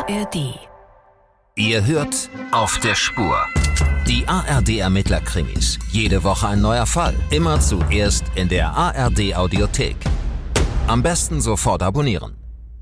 ARD. Ihr hört Auf der Spur. Die ARD-Ermittler-Krimis. Jede Woche ein neuer Fall. Immer zuerst in der ARD-Audiothek. Am besten sofort abonnieren.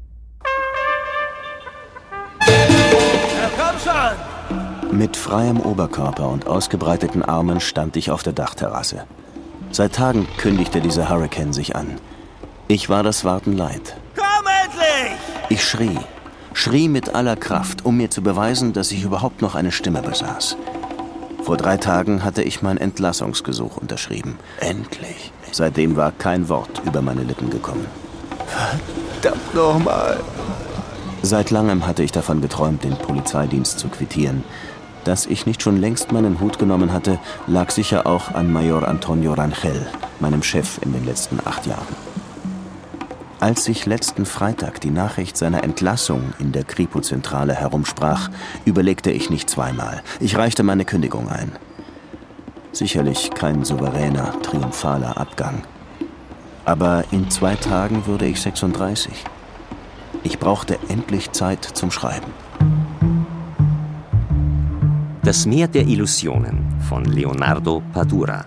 Komm schon! Mit freiem Oberkörper und ausgebreiteten Armen stand ich auf der Dachterrasse. Seit Tagen kündigte dieser Hurrikan sich an. Ich war das Warten leid. Komm endlich! Ich schrie mit aller Kraft, um mir zu beweisen, dass ich überhaupt noch eine Stimme besaß. Vor 3 Tagen hatte ich mein Entlassungsgesuch unterschrieben. Endlich. Seitdem war kein Wort über meine Lippen gekommen. Verdammt nochmal. Seit langem hatte ich davon geträumt, den Polizeidienst zu quittieren. Dass ich nicht schon längst meinen Hut genommen hatte, lag sicher auch an Major Antonio Rangel, meinem Chef in den letzten 8 Jahren. Als sich letzten Freitag die Nachricht seiner Entlassung in der Kripo-Zentrale herumsprach, überlegte ich nicht zweimal. Ich reichte meine Kündigung ein. Sicherlich kein souveräner, triumphaler Abgang. Aber in 2 Tagen würde ich 36. Ich brauchte endlich Zeit zum Schreiben. Das Meer der Illusionen von Leonardo Padura.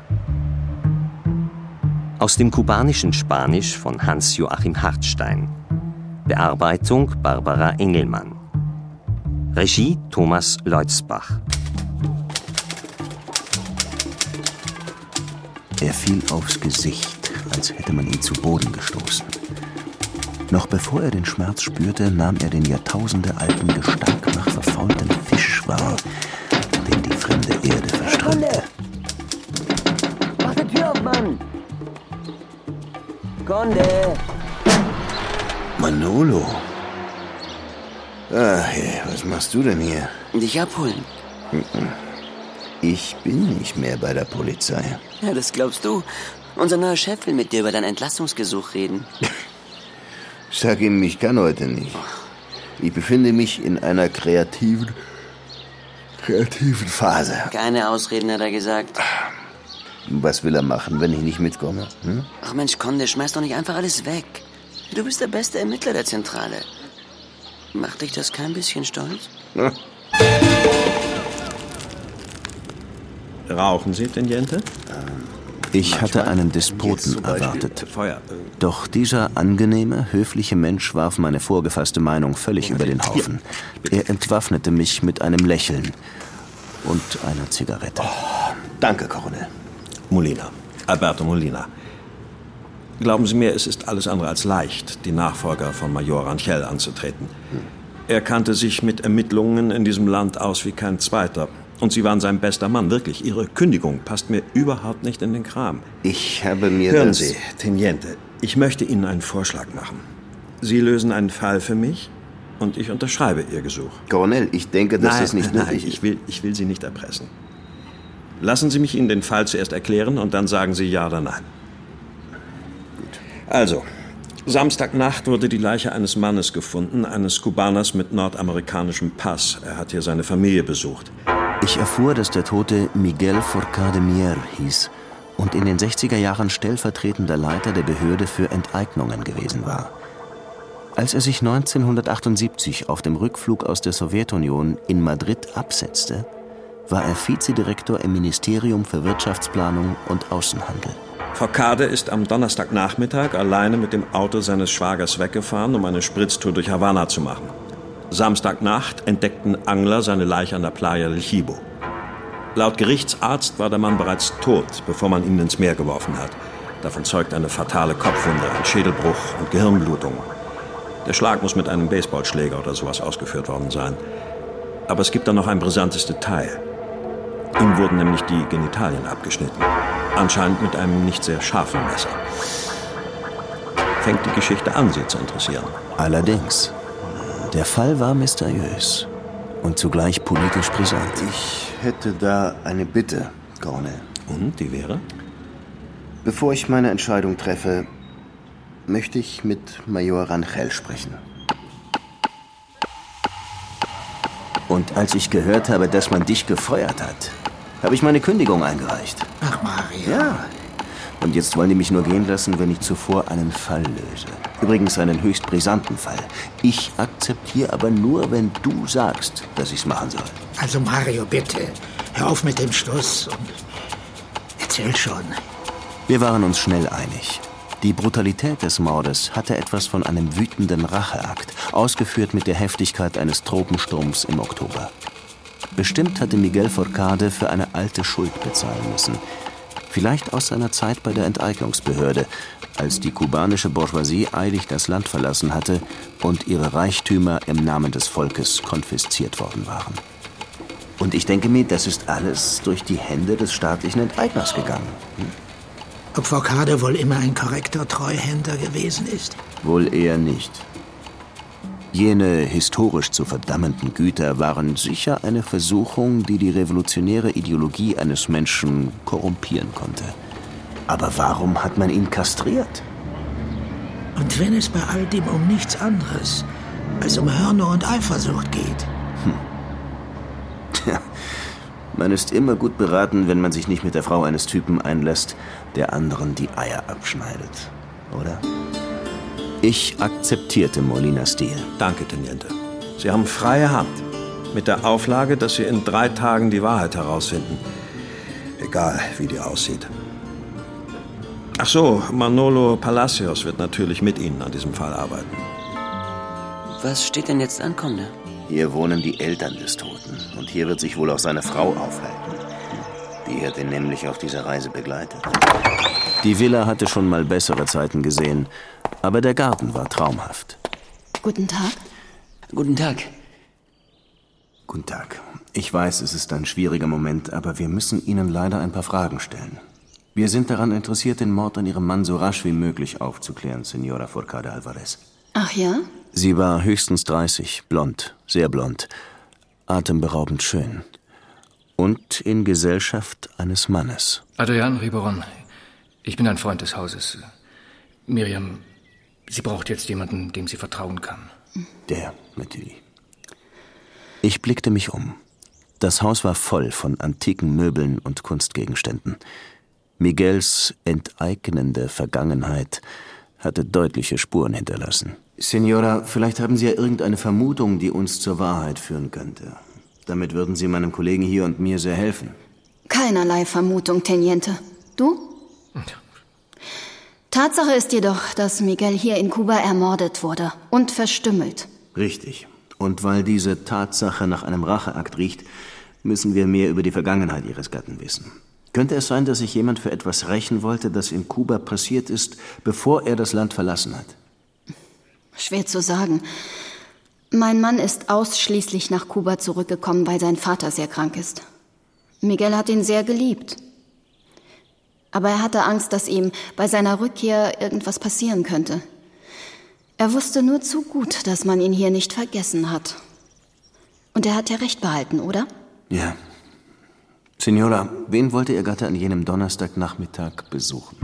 Aus dem kubanischen Spanisch von Hans-Joachim Hartstein. Bearbeitung Barbara Engelmann. Regie Thomas Leutzbach. Er fiel aufs Gesicht, als hätte man ihn zu Boden gestoßen. Noch bevor er den Schmerz spürte, nahm er den jahrtausendealten Gestank nach verfaultem Fisch wahr, den die fremde Erde verströmte. Mach die Tür auf, Mann! Conde! Manolo. Hey, was machst du denn hier? Dich abholen. Ich bin nicht mehr bei der Polizei. Ja, das glaubst du. Unser neuer Chef will mit dir über dein Entlassungsgesuch reden. Sag ihm, ich kann heute nicht. Ich befinde mich in einer kreativen Phase. Keine Ausreden, hat er gesagt. Was will er machen, wenn ich nicht mitkomme? Ach Mensch, Conde, schmeiß doch nicht einfach alles weg. Du bist der beste Ermittler der Zentrale. Macht dich das kein bisschen stolz? Rauchen Sie, Teniente? Ich hatte einen Despoten erwartet. Doch dieser angenehme, höfliche Mensch warf meine vorgefasste Meinung völlig über den Haufen. Er entwaffnete mich mit einem Lächeln und einer Zigarette. Danke, Coronel. Molina. Alberto Molina. Glauben Sie mir, es ist alles andere als leicht, die Nachfolger von Major Rangel anzutreten. Er kannte sich mit Ermittlungen in diesem Land aus wie kein zweiter. Und Sie waren sein bester Mann, wirklich. Ihre Kündigung passt mir überhaupt nicht in den Kram. Ich habe mir Hören Sie, Teniente, ich möchte Ihnen einen Vorschlag machen. Sie lösen einen Fall für mich und ich unterschreibe Ihr Gesuch. Coronel, ich denke, dass das nicht nötig ist. Ich will Sie nicht erpressen. Lassen Sie mich Ihnen den Fall zuerst erklären und dann sagen Sie ja oder nein. Gut. Also, Samstagnacht wurde die Leiche eines Mannes gefunden, eines Kubaners mit nordamerikanischem Pass. Er hat hier seine Familie besucht. Ich erfuhr, dass der Tote Miguel Forcade Mier hieß und in den 60er Jahren stellvertretender Leiter der Behörde für Enteignungen gewesen war. Als er sich 1978 auf dem Rückflug aus der Sowjetunion in Madrid absetzte, war er Vizedirektor im Ministerium für Wirtschaftsplanung und Außenhandel. Forcade ist am Donnerstagnachmittag alleine mit dem Auto seines Schwagers weggefahren, um eine Spritztour durch Havanna zu machen. Samstagnacht entdeckten Angler seine Leiche an der Playa del Chibo. Laut Gerichtsarzt war der Mann bereits tot, bevor man ihn ins Meer geworfen hat. Davon zeugt eine fatale Kopfwunde, ein Schädelbruch und Gehirnblutung. Der Schlag muss mit einem Baseballschläger oder sowas ausgeführt worden sein. Aber es gibt da noch ein brisantes Detail. Ihm wurden nämlich die Genitalien abgeschnitten. Anscheinend mit einem nicht sehr scharfen Messer. Fängt die Geschichte an, Sie zu interessieren? Allerdings. Der Fall war mysteriös und zugleich politisch brisant. Ich hätte da eine Bitte, Coronel. Und, die wäre? Bevor ich meine Entscheidung treffe, möchte ich mit Major Rangel sprechen. Und als ich gehört habe, dass man dich gefeuert hat, habe ich meine Kündigung eingereicht. Ach, Mario. Ja. Und jetzt wollen die mich nur gehen lassen, wenn ich zuvor einen Fall löse. Übrigens einen höchst brisanten Fall. Ich akzeptiere aber nur, wenn du sagst, dass ich's machen soll. Also Mario, bitte, hör auf mit dem Stuss und erzähl schon. Wir waren uns schnell einig. Die Brutalität des Mordes hatte etwas von einem wütenden Racheakt, ausgeführt mit der Heftigkeit eines Tropensturms im Oktober. Bestimmt hatte Miguel Forcade für eine alte Schuld bezahlen müssen. Vielleicht aus seiner Zeit bei der Enteignungsbehörde, als die kubanische Bourgeoisie eilig das Land verlassen hatte und ihre Reichtümer im Namen des Volkes konfisziert worden waren. Und ich denke mir, das ist alles durch die Hände des staatlichen Enteigners gegangen. Ob Forcade wohl immer ein korrekter Treuhänder gewesen ist? Wohl eher nicht. Jene historisch zu verdammenden Güter waren sicher eine Versuchung, die die revolutionäre Ideologie eines Menschen korrumpieren konnte. Aber warum hat man ihn kastriert? Und wenn es bei all dem um nichts anderes als um Hörner und Eifersucht geht? Tja, man ist immer gut beraten, wenn man sich nicht mit der Frau eines Typen einlässt, der anderen die Eier abschneidet, oder? Ich akzeptierte Molinas Deal. Danke, Teniente. Sie haben freie Hand. Mit der Auflage, dass Sie in 3 Tagen die Wahrheit herausfinden. Egal, wie die aussieht. Ach so, Manolo Palacios wird natürlich mit Ihnen an diesem Fall arbeiten. Was steht denn jetzt an, Conde? Hier wohnen die Eltern des Toten. Und hier wird sich wohl auch seine Frau aufhalten. Die hat ihn nämlich auf dieser Reise begleitet. Die Villa hatte schon mal bessere Zeiten gesehen, aber der Garten war traumhaft. Guten Tag. Guten Tag. Guten Tag. Ich weiß, es ist ein schwieriger Moment, aber wir müssen Ihnen leider ein paar Fragen stellen. Wir sind daran interessiert, den Mord an Ihrem Mann so rasch wie möglich aufzuklären, Señora Forcade Alvarez. Ach ja? Sie war höchstens 30, blond, sehr blond, atemberaubend schön. Und in Gesellschaft eines Mannes. Adrian Riberon, ich bin ein Freund des Hauses. Miriam, sie braucht jetzt jemanden, dem sie vertrauen kann. Der, natürlich. Ich blickte mich um. Das Haus war voll von antiken Möbeln und Kunstgegenständen. Miguels enteignende Vergangenheit hatte deutliche Spuren hinterlassen. Señora, vielleicht haben Sie ja irgendeine Vermutung, die uns zur Wahrheit führen könnte. Damit würden Sie meinem Kollegen hier und mir sehr helfen. Keinerlei Vermutung, Teniente. Du? Tatsache ist jedoch, dass Miguel hier in Kuba ermordet wurde und verstümmelt. Richtig. Und weil diese Tatsache nach einem Racheakt riecht, müssen wir mehr über die Vergangenheit Ihres Gatten wissen. Könnte es sein, dass sich jemand für etwas rächen wollte, das in Kuba passiert ist, bevor er das Land verlassen hat? Schwer zu sagen. Mein Mann ist ausschließlich nach Kuba zurückgekommen, weil sein Vater sehr krank ist. Miguel hat ihn sehr geliebt. Aber er hatte Angst, dass ihm bei seiner Rückkehr irgendwas passieren könnte. Er wusste nur zu gut, dass man ihn hier nicht vergessen hat. Und er hat ja recht behalten, oder? Ja. Señora, wen wollte Ihr Gatte an jenem Donnerstagnachmittag besuchen?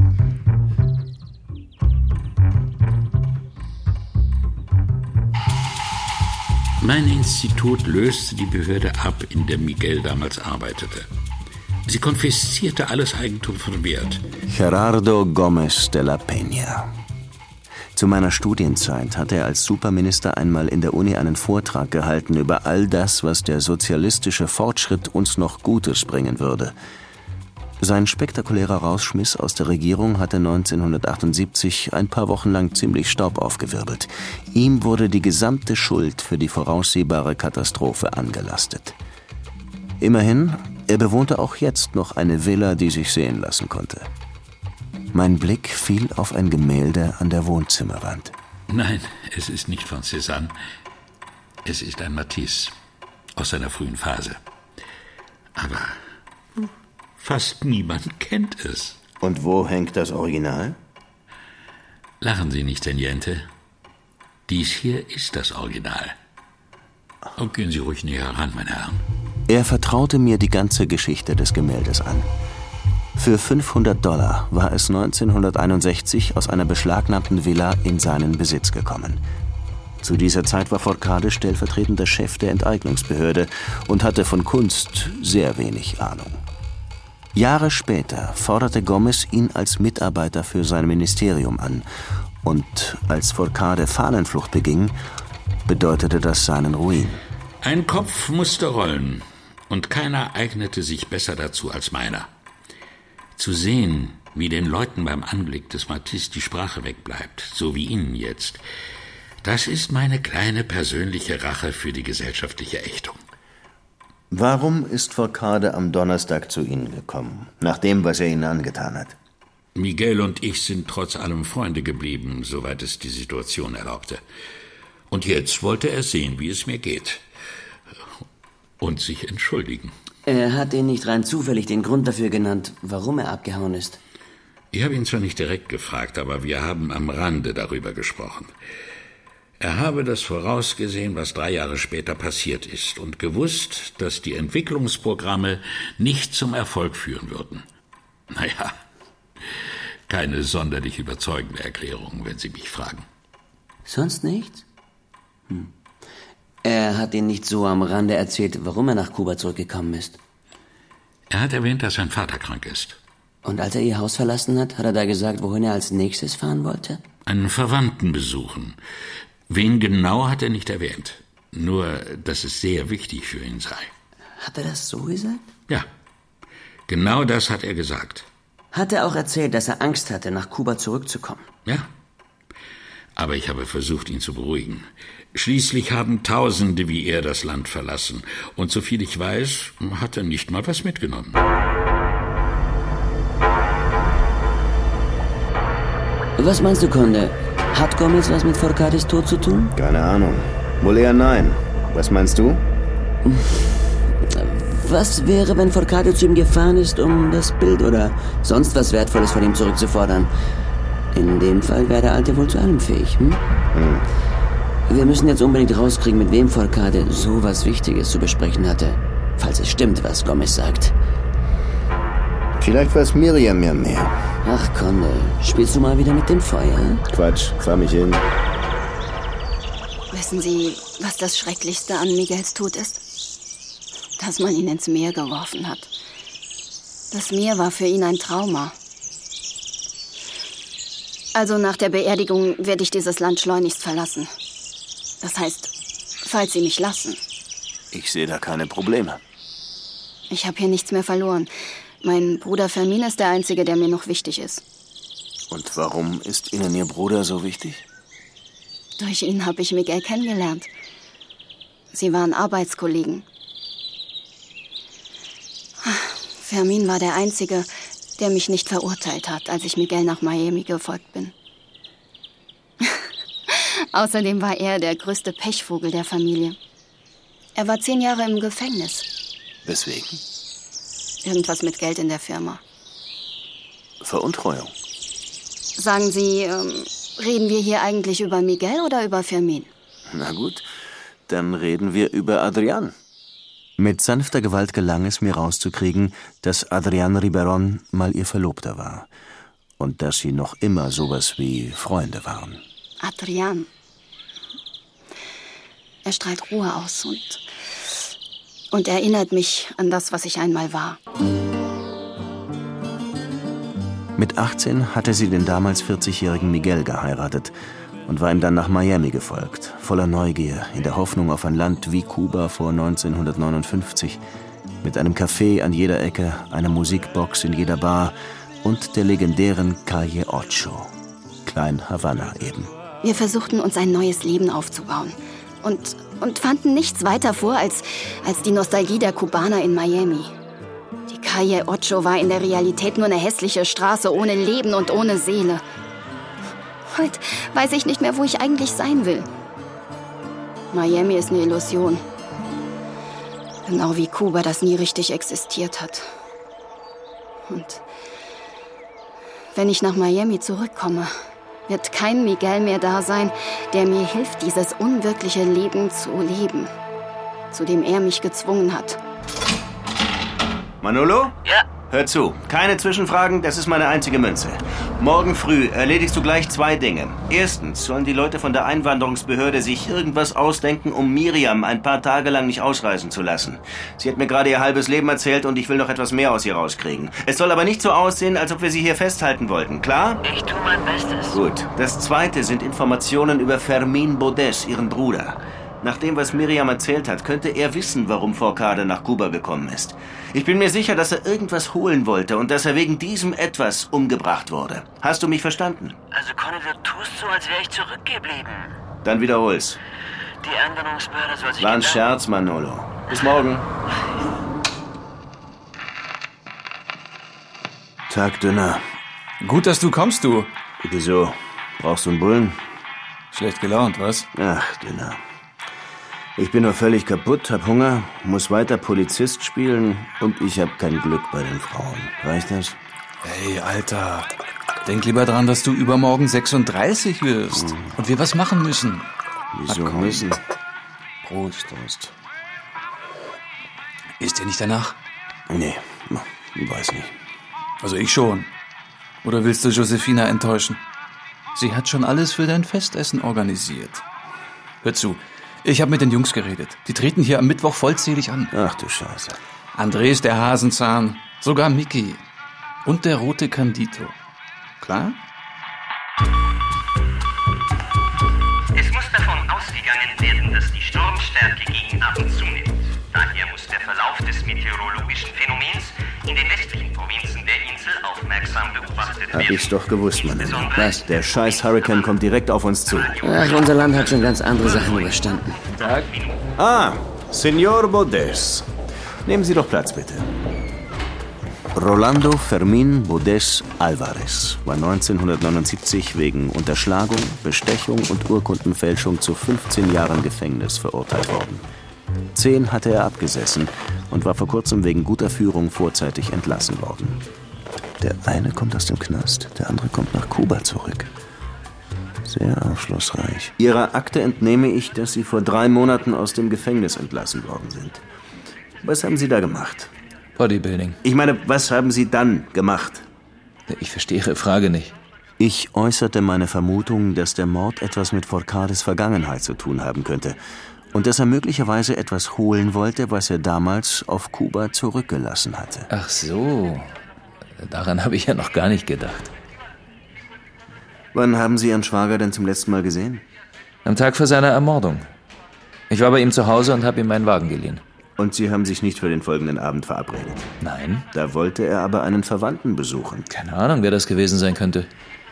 Mein Institut löste die Behörde ab, in der Miguel damals arbeitete. Sie konfiszierte alles Eigentum von Wert. Gerardo Gómez de la Peña. Zu meiner Studienzeit hatte er als Superminister einmal in der Uni einen Vortrag gehalten über all das, was der sozialistische Fortschritt uns noch Gutes bringen würde. Sein spektakulärer Rausschmiss aus der Regierung hatte 1978 ein paar Wochen lang ziemlich Staub aufgewirbelt. Ihm wurde die gesamte Schuld für die voraussehbare Katastrophe angelastet. Immerhin, er bewohnte auch jetzt noch eine Villa, die sich sehen lassen konnte. Mein Blick fiel auf ein Gemälde an der Wohnzimmerwand. Nein, es ist nicht von Cézanne. Es ist ein Matisse aus seiner frühen Phase. Aber fast niemand kennt es. Und wo hängt das Original? Lachen Sie nicht, Teniente. Dies hier ist das Original. Und gehen Sie ruhig näher ran, meine Herren. Er vertraute mir die ganze Geschichte des Gemäldes an. Für $500 war es 1961 aus einer beschlagnahmten Villa in seinen Besitz gekommen. Zu dieser Zeit war Forcade stellvertretender Chef der Enteignungsbehörde und hatte von Kunst sehr wenig Ahnung. Jahre später forderte Gomez ihn als Mitarbeiter für sein Ministerium an. Und als Forcade Fahnenflucht beging, bedeutete das seinen Ruin. Ein Kopf musste rollen, und keiner eignete sich besser dazu als meiner. Zu sehen, wie den Leuten beim Anblick des Matisse die Sprache wegbleibt, so wie Ihnen jetzt, das ist meine kleine persönliche Rache für die gesellschaftliche Ächtung. Warum ist Forcade am Donnerstag zu Ihnen gekommen, nach dem, was er Ihnen angetan hat? Miguel und ich sind trotz allem Freunde geblieben, soweit es die Situation erlaubte. Und jetzt wollte er sehen, wie es mir geht. Und sich entschuldigen. Er hat Ihnen nicht rein zufällig den Grund dafür genannt, warum er abgehauen ist. Ich habe ihn zwar nicht direkt gefragt, aber wir haben am Rande darüber gesprochen. Er habe das vorausgesehen, was 3 Jahre später passiert ist, und gewusst, dass die Entwicklungsprogramme nicht zum Erfolg führen würden. Naja, keine sonderlich überzeugende Erklärung, wenn Sie mich fragen. Sonst nichts? Er hat Ihnen nicht so am Rande erzählt, warum er nach Kuba zurückgekommen ist. Er hat erwähnt, dass sein Vater krank ist. Und als er Ihr Haus verlassen hat er da gesagt, wohin er als nächstes fahren wollte? Einen Verwandten besuchen. Wen genau hat er nicht erwähnt. Nur, dass es sehr wichtig für ihn sei. Hat er das so gesagt? Ja, genau das hat er gesagt. Hat er auch erzählt, dass er Angst hatte, nach Kuba zurückzukommen? Ja. Aber ich habe versucht, ihn zu beruhigen. Schließlich haben Tausende wie er das Land verlassen. Und soviel ich weiß, hat er nicht mal was mitgenommen. Was meinst du, Conde? Hat Gomez was mit Forcades Tod zu tun? Keine Ahnung. Wohl eher nein. Was meinst du? Was wäre, wenn Forcade zu ihm gefahren ist, um das Bild oder sonst was Wertvolles von ihm zurückzufordern? In dem Fall wäre der Alte wohl zu allem fähig, Wir müssen jetzt unbedingt rauskriegen, mit wem Forcade so was Wichtiges zu besprechen hatte. Falls es stimmt, was Gomez sagt. Vielleicht weiß Miriam ja mehr. Ach, Conde, spielst du mal wieder mit dem Feuer? Quatsch, fahr mich hin. Wissen Sie, was das Schrecklichste an Miguels Tod ist? Dass man ihn ins Meer geworfen hat. Das Meer war für ihn ein Trauma. Also nach der Beerdigung werde ich dieses Land schleunigst verlassen. Das heißt, falls Sie mich lassen. Ich sehe da keine Probleme. Ich habe hier nichts mehr verloren. Mein Bruder Fermin ist der Einzige, der mir noch wichtig ist. Und warum ist Ihnen Ihr Bruder so wichtig? Durch ihn habe ich Miguel kennengelernt. Sie waren Arbeitskollegen. Fermin war der Einzige, der mich nicht verurteilt hat, als ich Miguel nach Miami gefolgt bin. Außerdem war er der größte Pechvogel der Familie. Er war 10 Jahre im Gefängnis. Weswegen? Irgendwas mit Geld in der Firma. Veruntreuung. Sagen Sie, reden wir hier eigentlich über Miguel oder über Fermin? Na gut, dann reden wir über Adrián. Mit sanfter Gewalt gelang es mir rauszukriegen, dass Adrián Riberon mal ihr Verlobter war. Und dass sie noch immer sowas wie Freunde waren. Adrián. Er strahlt Ruhe aus und erinnert mich an das, was ich einmal war. Mit 18 hatte sie den damals 40-jährigen Miguel geheiratet und war ihm dann nach Miami gefolgt, voller Neugier, in der Hoffnung auf ein Land wie Kuba vor 1959, mit einem Café an jeder Ecke, einer Musikbox in jeder Bar und der legendären Calle Ocho, Klein Havanna eben. Wir versuchten, uns ein neues Leben aufzubauen und fanden nichts weiter vor als die Nostalgie der Kubaner in Miami. Die Calle Ocho war in der Realität nur eine hässliche Straße ohne Leben und ohne Seele. Heute weiß ich nicht mehr, wo ich eigentlich sein will. Miami ist eine Illusion. Genau wie Kuba, das nie richtig existiert hat. Und wenn ich nach Miami zurückkomme, wird kein Miguel mehr da sein, der mir hilft, dieses unwirkliche Leben zu leben, zu dem er mich gezwungen hat. Manolo? Ja? hör zu. Keine Zwischenfragen, das ist meine einzige Münze. Morgen früh erledigst du gleich 2 Dinge. Erstens sollen die Leute von der Einwanderungsbehörde sich irgendwas ausdenken, um Miriam ein paar Tage lang nicht ausreisen zu lassen. Sie hat mir gerade ihr halbes Leben erzählt und ich will noch etwas mehr aus ihr rauskriegen. Es soll aber nicht so aussehen, als ob wir sie hier festhalten wollten, klar? Ich tue mein Bestes. Gut. Das Zweite sind Informationen über Fermín Bodes, ihren Bruder. Nach dem, was Miriam erzählt hat, könnte er wissen, warum Forcade nach Kuba gekommen ist. Ich bin mir sicher, dass er irgendwas holen wollte und dass er wegen diesem Etwas umgebracht wurde. Hast du mich verstanden? Also, Conny, du tust so, als wäre ich zurückgeblieben. Dann wiederhol's. Die Einwanderungsbehörde soll sich... War ein Scherz, Manolo. Bis morgen. Tag dünner. Gut, dass du kommst, du. Wieso? Brauchst du einen Bullen? Schlecht gelaunt, was? Ach, dünner. Ich bin nur völlig kaputt, hab Hunger, muss weiter Polizist spielen und ich hab kein Glück bei den Frauen. Reicht das? Hey, Alter. Denk lieber dran, dass du übermorgen 36 wirst. Und wir was machen müssen. Wieso müssen? Prost. Ist dir nicht danach? Nee, weiß nicht. Also ich schon. Oder willst du Josefina enttäuschen? Sie hat schon alles für dein Festessen organisiert. Hör zu, ich habe mit den Jungs geredet. Die treten hier am Mittwoch vollzählig an. Ach du Scheiße. Andres, der Hasenzahn, sogar Mickey und der rote Candito. Klar? Es muss davon ausgegangen werden, dass die Sturmstärke gegen Abend zunimmt. Daher muss der Verlauf des meteorologischen Phänomens in den westlichen Provinzen der Insel aufmerksam beobachtet werden. Hab ich's doch gewusst, Mann. Was? Der scheiß Hurrikan kommt direkt auf uns zu. Ach, unser Land hat schon ganz andere Sachen überstanden. Tag. Ah, Señor Bodes. Nehmen Sie doch Platz, bitte. Rolando Fermín Bodes Álvarez war 1979 wegen Unterschlagung, Bestechung und Urkundenfälschung zu 15 Jahren Gefängnis verurteilt worden. 10 hatte er abgesessen und war vor kurzem wegen guter Führung vorzeitig entlassen worden. Der eine kommt aus dem Knast, der andere kommt nach Kuba zurück. Sehr aufschlussreich. Ihrer Akte entnehme ich, dass Sie vor 3 Monaten aus dem Gefängnis entlassen worden sind. Was haben Sie da gemacht? Bodybuilding. Ich meine, was haben Sie dann gemacht? Ich verstehe Ihre Frage nicht. Ich äußerte meine Vermutung, dass der Mord etwas mit Forcades Vergangenheit zu tun haben könnte und dass er möglicherweise etwas holen wollte, was er damals auf Kuba zurückgelassen hatte. Ach so, daran habe ich ja noch gar nicht gedacht. Wann haben Sie Ihren Schwager denn zum letzten Mal gesehen? Am Tag vor seiner Ermordung. Ich war bei ihm zu Hause und habe ihm meinen Wagen geliehen. Und Sie haben sich nicht für den folgenden Abend verabredet? Nein. Da wollte er aber einen Verwandten besuchen. Keine Ahnung, wer das gewesen sein könnte.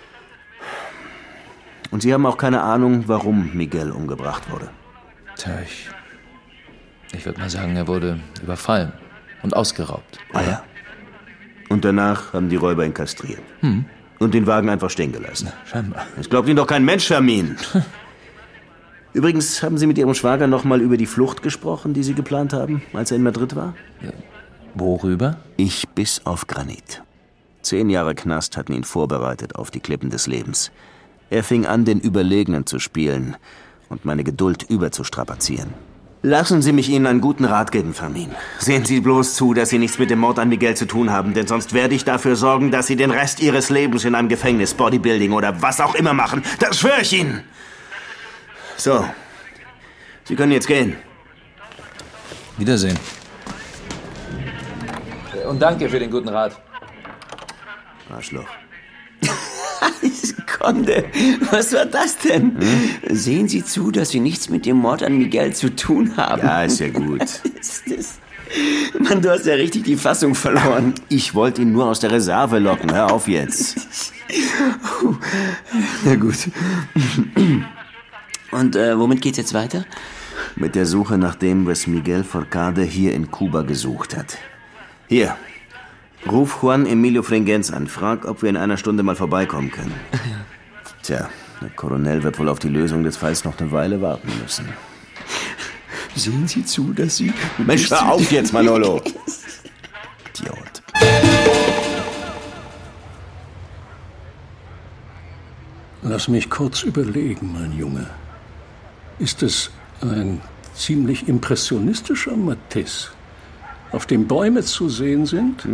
Und Sie haben auch keine Ahnung, warum Miguel umgebracht wurde? Tja, ich würde mal sagen, er wurde überfallen und ausgeraubt. Ah ja. Und danach haben die Räuber ihn kastriert. Und den Wagen einfach stehen gelassen. Na, scheinbar. Das glaubt Ihnen doch kein Mensch, Fermín. Übrigens, haben Sie mit Ihrem Schwager noch mal über die Flucht gesprochen, die Sie geplant haben, als er in Madrid war? Ja. Worüber? Ich biss auf Granit. 10 Jahre Knast hatten ihn vorbereitet auf die Klippen des Lebens. Er fing an, den Überlegenen zu spielen und meine Geduld überzustrapazieren. Lassen Sie mich Ihnen einen guten Rat geben, Fermín. Sehen Sie bloß zu, dass Sie nichts mit dem Mord an Miguel zu tun haben, denn sonst werde ich dafür sorgen, dass Sie den Rest Ihres Lebens in einem Gefängnis, Bodybuilding oder was auch immer machen. Das schwöre ich Ihnen! So, Sie können jetzt gehen. Wiedersehen. Und danke für den guten Rat. Arschloch. Conde, was war das denn? Sehen Sie zu, dass Sie nichts mit dem Mord an Miguel zu tun haben. Ja, ist ja gut. Mann, du hast ja richtig die Fassung verloren. Ich wollte ihn nur aus der Reserve locken. Hör auf jetzt. Na gut. Und womit geht's jetzt weiter? Mit der Suche nach dem, was Miguel Forcade hier in Kuba gesucht hat. Hier. Ruf Juan Emilio Fringens an. Frag, ob wir in einer Stunde mal vorbeikommen können. Tja, der Colonel wird wohl auf die Lösung des Falls noch eine Weile warten müssen. Sehen Sie zu, dass Sie... Mensch, hör auf jetzt, Manolo! Idiot. Lass mich kurz überlegen, mein Junge. Ist es ein ziemlich impressionistischer Matisse, auf dem Bäume zu sehen sind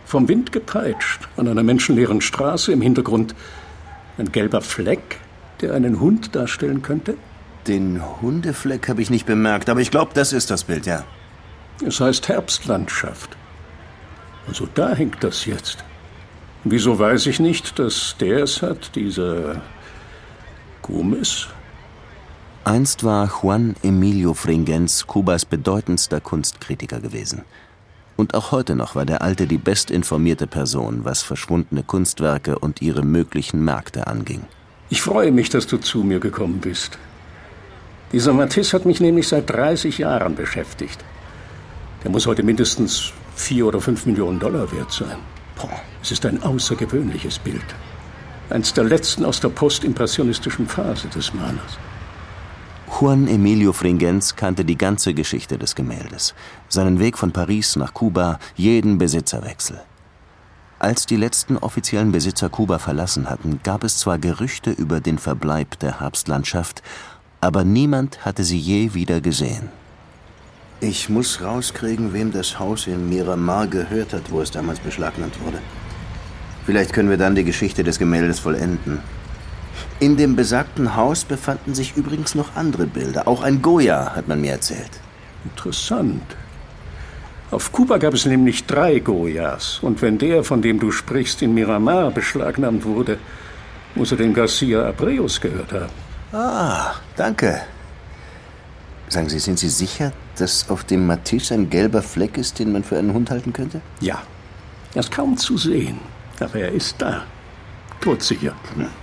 Vom Wind gepeitscht, an einer menschenleeren Straße, im Hintergrund ein gelber Fleck, der einen Hund darstellen könnte? Den Hundefleck habe ich nicht bemerkt, aber ich glaube, das ist das Bild, ja. Es heißt Herbstlandschaft. Also da hängt das jetzt. Wieso weiß ich nicht, dass der es hat, dieser Gómez? Einst war Juan Emilio Fringens Kubas bedeutendster Kunstkritiker gewesen. Und auch heute noch war der Alte die bestinformierte Person, was verschwundene Kunstwerke und ihre möglichen Märkte anging. Ich freue mich, dass du zu mir gekommen bist. Dieser Matisse hat mich nämlich seit 30 Jahren beschäftigt. Der muss heute mindestens 4 oder 5 Millionen Dollar wert sein. Es ist ein außergewöhnliches Bild. Eins der letzten aus der postimpressionistischen Phase des Malers. Juan Emilio Fringens kannte die ganze Geschichte des Gemäldes. Seinen Weg von Paris nach Kuba, jeden Besitzerwechsel. Als die letzten offiziellen Besitzer Kuba verlassen hatten, gab es zwar Gerüchte über den Verbleib der Herbstlandschaft, aber niemand hatte sie je wieder gesehen. Ich muss rauskriegen, wem das Haus in Miramar gehört hat, wo es damals beschlagnahmt wurde. Vielleicht können wir dann die Geschichte des Gemäldes vollenden. In dem besagten Haus befanden sich übrigens noch andere Bilder. Auch ein Goya, hat man mir erzählt. Interessant. Auf Kuba gab es nämlich 3 Goyas. Und wenn der, von dem du sprichst, in Miramar beschlagnahmt wurde, muss er den Garcia Abreus gehört haben. Ah, danke. Sagen Sie, sind Sie sicher, dass auf dem Matisse ein gelber Fleck ist, den man für einen Hund halten könnte? Ja. Er ist kaum zu sehen, aber er ist da. Todsicher.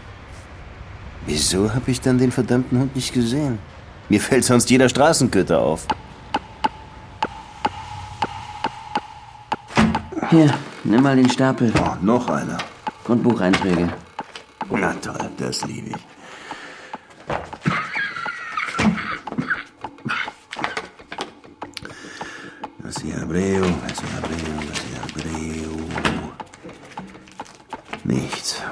Wieso habe ich dann den verdammten Hund nicht gesehen? Mir fällt sonst jeder Straßenköter auf. Hier, nimm mal den Stapel. Oh, noch einer. Grundbucheinträge. Na toll, das liebe ich. Garcia Abreu. Nichts.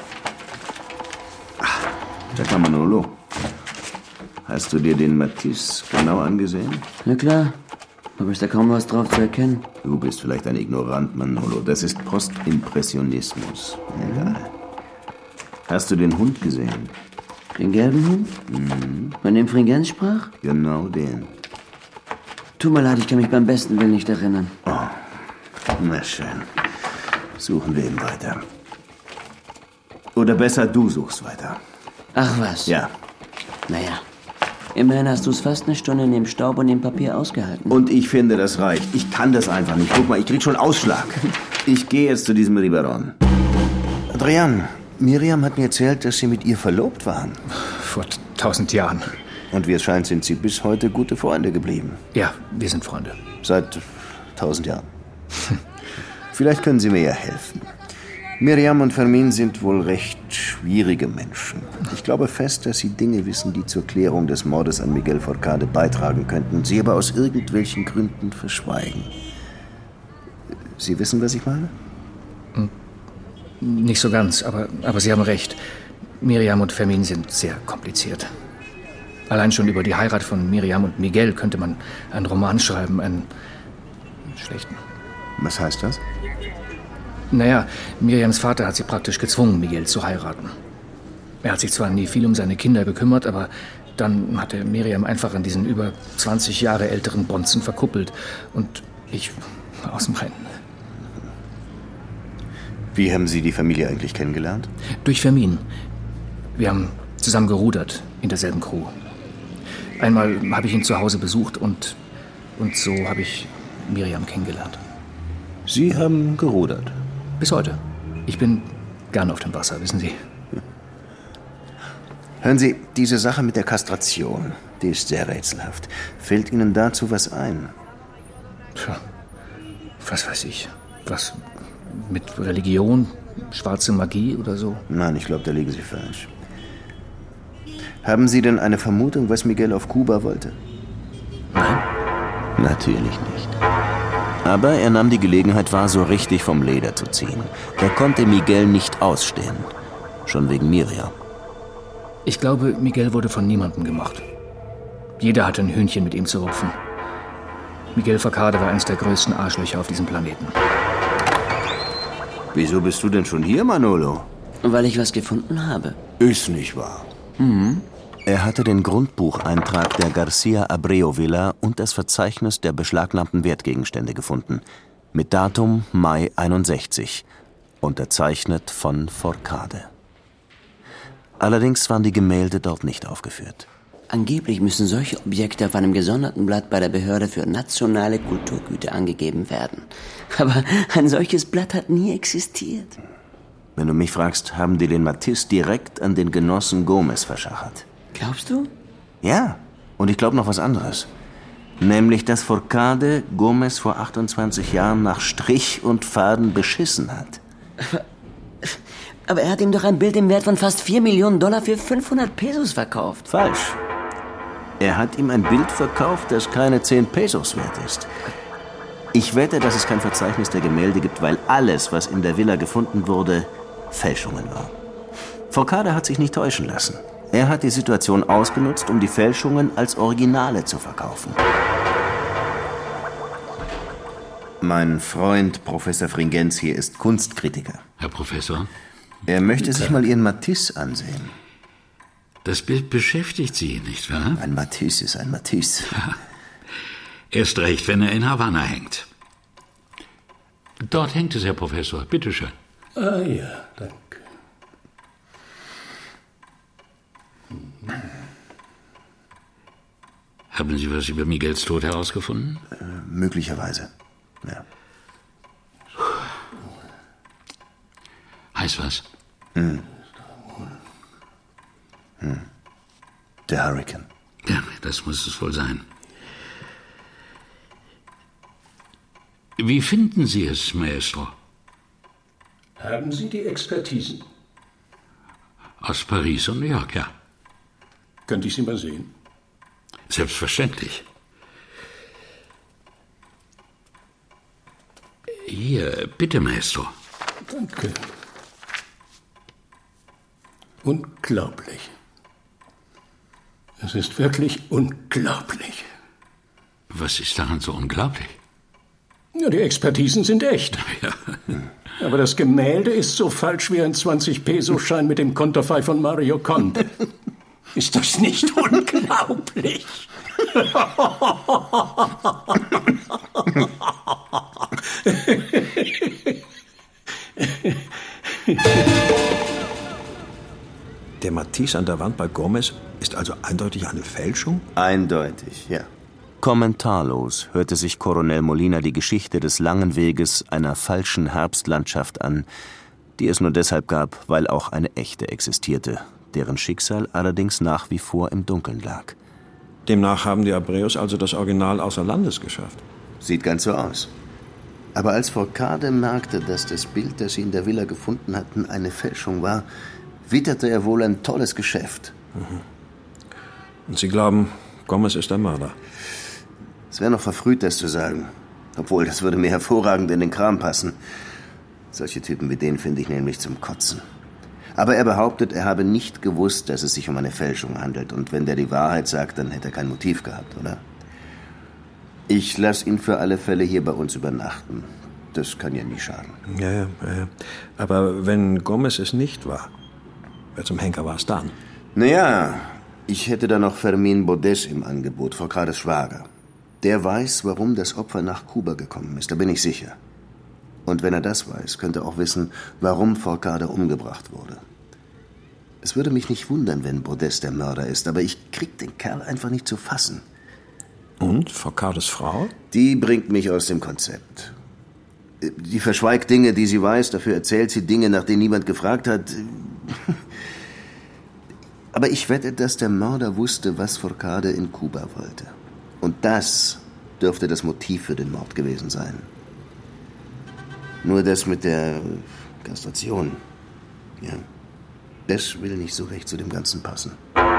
Sag mal, Manolo, hast du dir den Matisse genau angesehen? Na klar, aber ist da kaum was drauf zu erkennen. Du bist vielleicht ein Ignorant, Manolo. Das ist Postimpressionismus. Egal. Hast du den Hund gesehen? Den gelben Hund? Mhm. Von dem Fringens sprach? Genau den. Tut mir leid, ich kann mich beim besten Willen nicht erinnern. Oh, na schön. Suchen wir ihn weiter. Oder besser, du suchst weiter. Ach was? Ja. Naja, immerhin hast du es fast eine Stunde in dem Staub und dem Papier ausgehalten. Und ich finde, das reicht. Ich kann das einfach nicht. Guck mal, ich krieg schon Ausschlag. Ich gehe jetzt zu diesem Riberon. Adrian, Miriam hat mir erzählt, dass Sie mit ihr verlobt waren. Vor 1000 Jahren. Und wie es scheint, sind Sie bis heute gute Freunde geblieben. Ja, wir sind Freunde. Seit 1000 Jahren. Vielleicht können Sie mir ja helfen. Miriam und Fermin sind wohl recht schwierige Menschen. Ich glaube fest, dass sie Dinge wissen, die zur Klärung des Mordes an Miguel Forcade beitragen könnten, sie aber aus irgendwelchen Gründen verschweigen. Sie wissen, was ich meine? Nicht so ganz, aber Sie haben recht. Miriam und Fermin sind sehr kompliziert. Allein schon über die Heirat von Miriam und Miguel könnte man einen Roman schreiben, einen schlechten. Was heißt das? Naja, Miriams Vater hat sie praktisch gezwungen, Miguel zu heiraten. Er hat sich zwar nie viel um seine Kinder gekümmert, aber dann hat er Miriam einfach an diesen über 20 Jahre älteren Bonzen verkuppelt. Und ich war aus dem Rennen. Wie haben Sie die Familie eigentlich kennengelernt? Durch Fermin. Wir haben zusammen gerudert in derselben Crew. Einmal habe ich ihn zu Hause besucht und so habe ich Miriam kennengelernt. Sie haben gerudert? Bis heute. Ich bin gern auf dem Wasser, wissen Sie. Hören Sie, diese Sache mit der Kastration, die ist sehr rätselhaft. Fällt Ihnen dazu was ein? Tja, was weiß ich. Was mit Religion, schwarze Magie oder so? Nein, ich glaube, da liegen Sie falsch. Haben Sie denn eine Vermutung, was Miguel auf Kuba wollte? Nein. Natürlich nicht. Aber er nahm die Gelegenheit wahr, so richtig vom Leder zu ziehen. Er konnte Miguel nicht ausstehen. Schon wegen Miriam. Ich glaube, Miguel wurde von niemandem gemocht. Jeder hatte ein Hühnchen mit ihm zu rupfen. Miguel Forcade war eines der größten Arschlöcher auf diesem Planeten. Wieso bist du denn schon hier, Manolo? Weil ich was gefunden habe. Ist nicht wahr. Er hatte den Grundbucheintrag der Garcia Abreu Villa und das Verzeichnis der beschlagnahmten Wertgegenstände gefunden. Mit Datum Mai 61. Unterzeichnet von Forcade. Allerdings waren die Gemälde dort nicht aufgeführt. Angeblich müssen solche Objekte auf einem gesonderten Blatt bei der Behörde für nationale Kulturgüter angegeben werden. Aber ein solches Blatt hat nie existiert. Wenn du mich fragst, haben die den Matisse direkt an den Genossen Gomez verschachert. Glaubst du? Ja, und ich glaube noch was anderes. Nämlich, dass Forcade Gomez vor 28 Jahren nach Strich und Faden beschissen hat. Aber er hat ihm doch ein Bild im Wert von fast $4 Millionen für 500 Pesos verkauft. Falsch. Er hat ihm ein Bild verkauft, das keine 10 Pesos wert ist. Ich wette, dass es kein Verzeichnis der Gemälde gibt, weil alles, was in der Villa gefunden wurde, Fälschungen war. Forcade hat sich nicht täuschen lassen. Er hat die Situation ausgenutzt, um die Fälschungen als Originale zu verkaufen. Mein Freund Professor Fringenzi ist Kunstkritiker. Herr Professor? Er möchte sich mal Ihren Matisse ansehen. Das Bild beschäftigt Sie, nicht wahr? Ein Matisse ist ein Matisse. Ja. Erst recht, wenn er in Havanna hängt. Dort hängt es, Herr Professor. Bitte schön. Ah ja, danke. Haben Sie was über Miguels Tod herausgefunden? Möglicherweise, ja. Heißt was? Der Hurrikan. Ja, das muss es wohl sein. Wie finden Sie es, Maestro? Haben Sie die Expertisen? Aus Paris und New York, ja. Könnte ich sie mal sehen? Selbstverständlich. Hier, bitte, Maestro. Danke. Unglaublich. Es ist wirklich unglaublich. Was ist daran so unglaublich? Ja, die Expertisen sind echt. Ja. Aber das Gemälde ist so falsch wie ein 20-Peso-Schein mit dem Konterfei von Mario Conde. Ist das nicht unglaublich? Der Matisse an der Wand bei Gomez ist also eindeutig eine Fälschung? Eindeutig, ja. Kommentarlos hörte sich Coronel Molina die Geschichte des langen Weges einer falschen Herbstlandschaft an, die es nur deshalb gab, weil auch eine echte existierte, deren Schicksal allerdings nach wie vor im Dunkeln lag. Demnach haben die Abreus also das Original außer Landes geschafft. Sieht ganz so aus. Aber als Forcade merkte, dass das Bild, das sie in der Villa gefunden hatten, eine Fälschung war, witterte er wohl ein tolles Geschäft. Und Sie glauben, Gomez ist der Mörder? Es wäre noch verfrüht, das zu sagen. Obwohl, das würde mir hervorragend in den Kram passen. Solche Typen wie den finde ich nämlich zum Kotzen. Aber er behauptet, er habe nicht gewusst, dass es sich um eine Fälschung handelt. Und wenn der die Wahrheit sagt, dann hätte er kein Motiv gehabt, oder? Ich lasse ihn für alle Fälle hier bei uns übernachten. Das kann ja nie schaden. Ja. Aber wenn Gomez es nicht war, wer zum Henker war es dann? Naja, ich hätte da noch Fermín Bodés im Angebot, Forcades Schwager. Der weiß, warum das Opfer nach Kuba gekommen ist, da bin ich sicher. Und wenn er das weiß, könnte er auch wissen, warum Forcade umgebracht wurde. Es würde mich nicht wundern, wenn Bodés der Mörder ist, aber ich krieg den Kerl einfach nicht zu fassen. Und Forcades Frau? Die bringt mich aus dem Konzept. Die verschweigt Dinge, die sie weiß, dafür erzählt sie Dinge, nach denen niemand gefragt hat. Aber ich wette, dass der Mörder wusste, was Forcade in Kuba wollte. Und das dürfte das Motiv für den Mord gewesen sein. Nur das mit der Kastration, ja, das will nicht so recht zu dem Ganzen passen.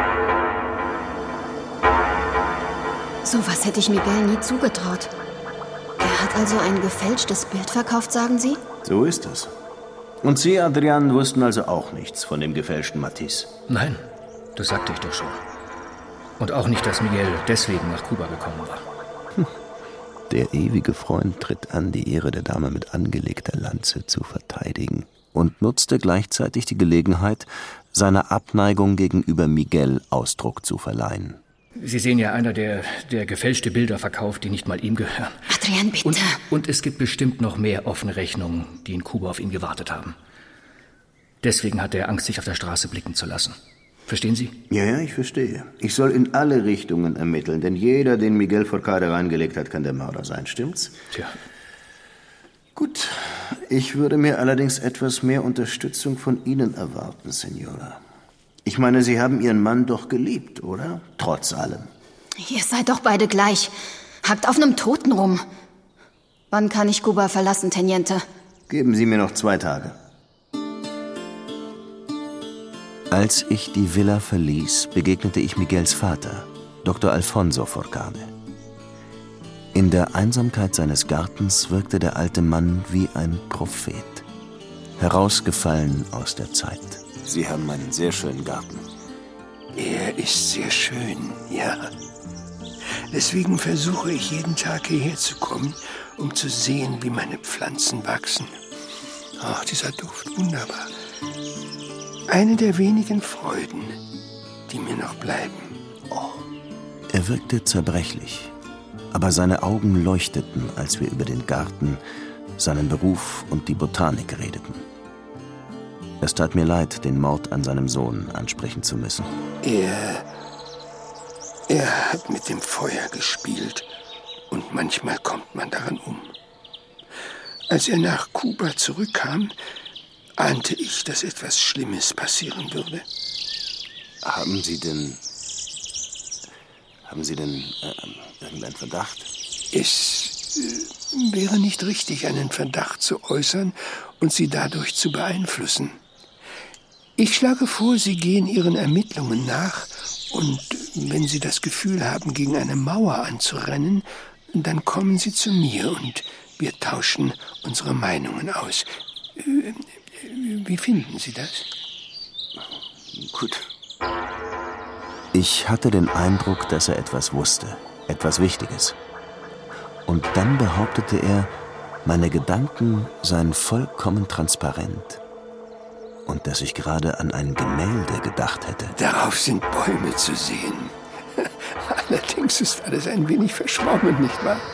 Sowas hätte ich Miguel nie zugetraut. Er hat also ein gefälschtes Bild verkauft, sagen Sie? So ist es. Und Sie, Adrian, wussten also auch nichts von dem gefälschten Matisse? Nein, das sagte ich doch schon. Und auch nicht, dass Miguel deswegen nach Kuba gekommen war. Der ewige Freund tritt an, die Ehre der Dame mit angelegter Lanze zu verteidigen und nutzte gleichzeitig die Gelegenheit, seiner Abneigung gegenüber Miguel Ausdruck zu verleihen. Sie sehen ja einer, der gefälschte Bilder verkauft, die nicht mal ihm gehören. Adrian, bitte. Und es gibt bestimmt noch mehr offene Rechnungen, die in Kuba auf ihn gewartet haben. Deswegen hat er Angst, sich auf der Straße blicken zu lassen. Verstehen Sie? Ja, ich verstehe. Ich soll in alle Richtungen ermitteln, denn jeder, den Miguel Forcade reingelegt hat, kann der Mörder sein, stimmt's? Tja. Gut, ich würde mir allerdings etwas mehr Unterstützung von Ihnen erwarten, Senora. Ich meine, Sie haben Ihren Mann doch geliebt, oder? Trotz allem. Ihr seid doch beide gleich. Hackt auf einem Toten rum. Wann kann ich Kuba verlassen, Teniente? Geben Sie mir noch 2 Tage. Als ich die Villa verließ, begegnete ich Miguels Vater, Dr. Alfonso Forcade. In der Einsamkeit seines Gartens wirkte der alte Mann wie ein Prophet, herausgefallen aus der Zeit. Sie haben einen sehr schönen Garten. Er ist sehr schön, ja. Deswegen versuche ich jeden Tag hierher zu kommen, um zu sehen, wie meine Pflanzen wachsen. Ach, dieser Duft, wunderbar. Eine der wenigen Freuden, die mir noch bleiben. Oh. Er wirkte zerbrechlich, aber seine Augen leuchteten, als wir über den Garten, seinen Beruf und die Botanik redeten. Es tat mir leid, den Mord an seinem Sohn ansprechen zu müssen. Er hat mit dem Feuer gespielt und manchmal kommt man daran um. Als er nach Kuba zurückkam, ahnte ich, dass etwas Schlimmes passieren würde. Haben Sie denn irgendeinen Verdacht? Es wäre nicht richtig, einen Verdacht zu äußern und Sie dadurch zu beeinflussen. Ich schlage vor, Sie gehen Ihren Ermittlungen nach und wenn Sie das Gefühl haben, gegen eine Mauer anzurennen, dann kommen Sie zu mir und wir tauschen unsere Meinungen aus. Wie finden Sie das? Gut. Ich hatte den Eindruck, dass er etwas wusste, etwas Wichtiges. Und dann behauptete er, meine Gedanken seien vollkommen transparent und dass ich gerade an ein Gemälde gedacht hätte. Darauf sind Bäume zu sehen. Allerdings ist alles ein wenig verschwommen, nicht wahr?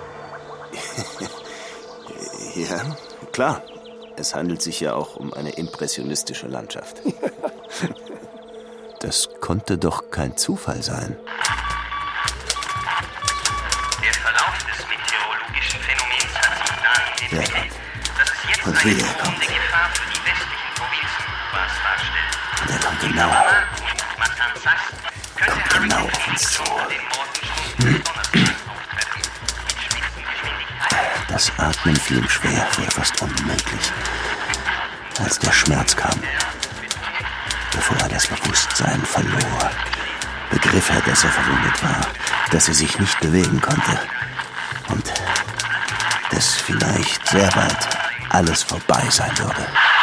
Ja, klar. Es handelt sich ja auch um eine impressionistische Landschaft. Das konnte doch kein Zufall sein. Der Verlauf des meteorologischen Phänomens hat sich dahin entwickelt, dass es jetzt eine drohende Gefahr für die westlichen Provinzen Kubas darstellt. Der kommt genau. Und Matanzas könnte genau auf uns zu. Das Atmen fiel ihm schwer, wurde fast unmöglich. Als der Schmerz kam, bevor er das Bewusstsein verlor, begriff er, dass er verwundet war, dass er sich nicht bewegen konnte und dass vielleicht sehr bald alles vorbei sein würde.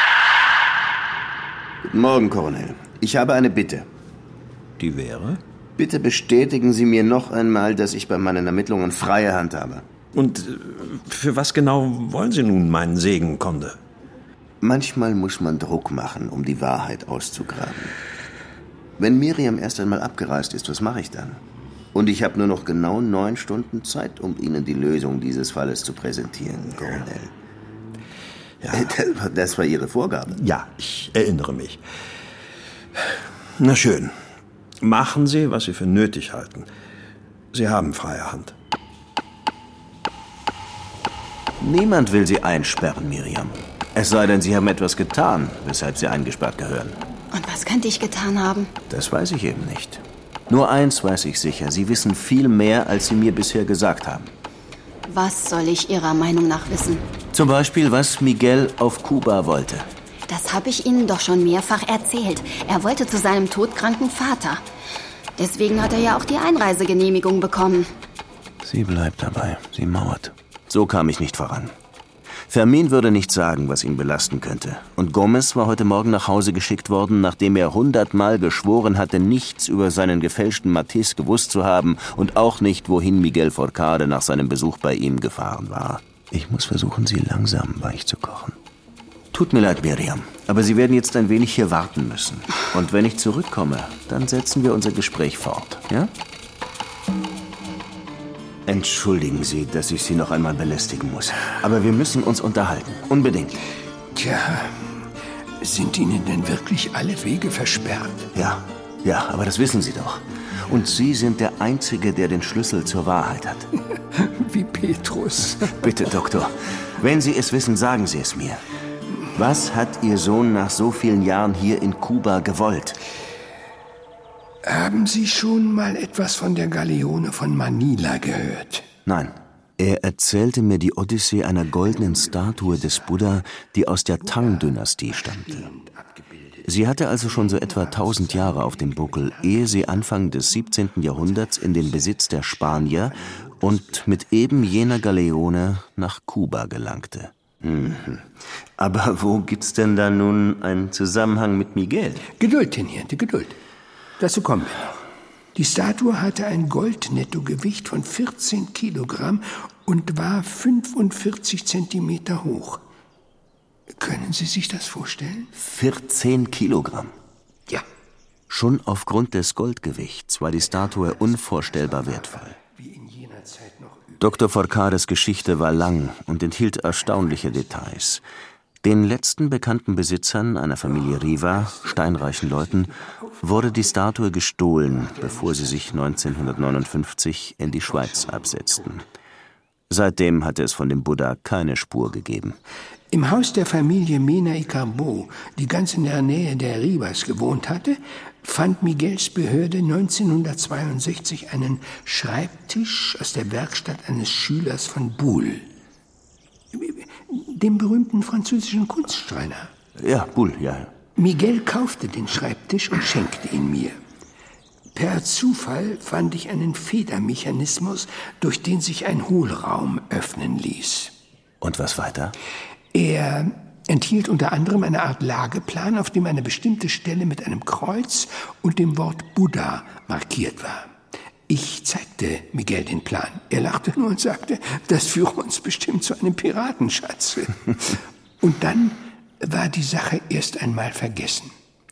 Guten Morgen, Colonel. Ich habe eine Bitte. Die wäre? Bitte bestätigen Sie mir noch einmal, dass ich bei meinen Ermittlungen freie Hand habe. Und für was genau wollen Sie nun meinen Segen, Conde? Manchmal muss man Druck machen, um die Wahrheit auszugraben. Wenn Miriam erst einmal abgereist ist, was mache ich dann? Und ich habe nur noch genau 9 Stunden Zeit, um Ihnen die Lösung dieses Falles zu präsentieren, Colonel. Ja. Das war Ihre Vorgabe. Ja, ich erinnere mich. Na schön. Machen Sie, was Sie für nötig halten. Sie haben freie Hand. Niemand will Sie einsperren, Miriam. Es sei denn, Sie haben etwas getan, weshalb Sie eingesperrt gehören. Und was könnte ich getan haben? Das weiß ich eben nicht. Nur eins weiß ich sicher. Sie wissen viel mehr, als Sie mir bisher gesagt haben. Was soll ich Ihrer Meinung nach wissen? Zum Beispiel, was Miguel auf Kuba wollte. Das habe ich Ihnen doch schon mehrfach erzählt. Er wollte zu seinem todkranken Vater. Deswegen hat er ja auch die Einreisegenehmigung bekommen. Sie bleibt dabei. Sie mauert. So kam ich nicht voran. Fermin würde nicht sagen, was ihn belasten könnte. Und Gomez war heute Morgen nach Hause geschickt worden, nachdem er 100-mal geschworen hatte, nichts über seinen gefälschten Matisse gewusst zu haben und auch nicht, wohin Miguel Forcade nach seinem Besuch bei ihm gefahren war. Ich muss versuchen, sie langsam weich zu kochen. Tut mir leid, Miriam, aber Sie werden jetzt ein wenig hier warten müssen. Und wenn ich zurückkomme, dann setzen wir unser Gespräch fort, ja? Entschuldigen Sie, dass ich Sie noch einmal belästigen muss. Aber wir müssen uns unterhalten. Unbedingt. Tja, sind Ihnen denn wirklich alle Wege versperrt? Ja, aber das wissen Sie doch. Und Sie sind der Einzige, der den Schlüssel zur Wahrheit hat. Wie Petrus. Bitte, Doktor, wenn Sie es wissen, sagen Sie es mir. Was hat Ihr Sohn nach so vielen Jahren hier in Kuba gewollt? Haben Sie schon mal etwas von der Galeone von Manila gehört? Nein. Er erzählte mir die Odyssee einer goldenen Statue des Buddha, die aus der Tang-Dynastie stammte. Sie hatte also schon so etwa 1000 Jahre auf dem Buckel, ehe sie Anfang des 17. Jahrhunderts in den Besitz der Spanier und mit eben jener Galeone nach Kuba gelangte. Aber wo gibt's denn da nun einen Zusammenhang mit Miguel? Geduld, Teniente, Geduld. Dazu kommen wir noch. Die Statue hatte ein Goldnettogewicht von 14 Kilogramm und war 45 Zentimeter hoch. Können Sie sich das vorstellen? 14 Kilogramm? Ja. Schon aufgrund des Goldgewichts war die Statue unvorstellbar wertvoll. Dr. Forcades Geschichte war lang und enthielt erstaunliche Details. Den letzten bekannten Besitzern, einer Familie Riva, steinreichen Leuten, wurde die Statue gestohlen, bevor sie sich 1959 in die Schweiz absetzten. Seitdem hatte es von dem Buddha keine Spur gegeben. Im Haus der Familie Mena y Carbó, die ganz in der Nähe der Rivas gewohnt hatte, fand Miguels Behörde 1962 einen Schreibtisch aus der Werkstatt eines Schülers von Boulle, dem berühmten französischen Kunstschreiner. Ja, Boulle, ja. Miguel kaufte den Schreibtisch und schenkte ihn mir. Per Zufall fand ich einen Federmechanismus, durch den sich ein Hohlraum öffnen ließ. Und was weiter? Er enthielt unter anderem eine Art Lageplan, auf dem eine bestimmte Stelle mit einem Kreuz und dem Wort Buddha markiert war. Ich zeigte Miguel den Plan. Er lachte nur und sagte, das führe uns bestimmt zu einem Piratenschatz. Und dann war die Sache erst einmal vergessen.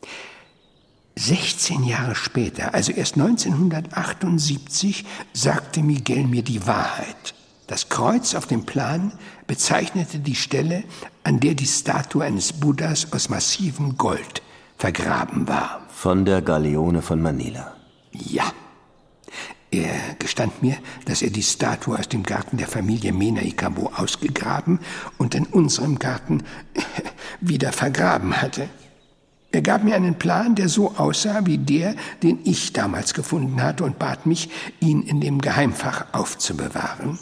16 Jahre später, also erst 1978, sagte Miguel mir die Wahrheit. Das Kreuz auf dem Plan bezeichnete die Stelle, an der die Statue eines Buddhas aus massivem Gold vergraben war. Von der Galeone von Manila? Ja. Er gestand mir, dass er die Statue aus dem Garten der Familie Mena y Carbó ausgegraben und in unserem Garten wieder vergraben hatte. Er gab mir einen Plan, der so aussah wie der, den ich damals gefunden hatte, und bat mich, ihn in dem Geheimfach aufzubewahren.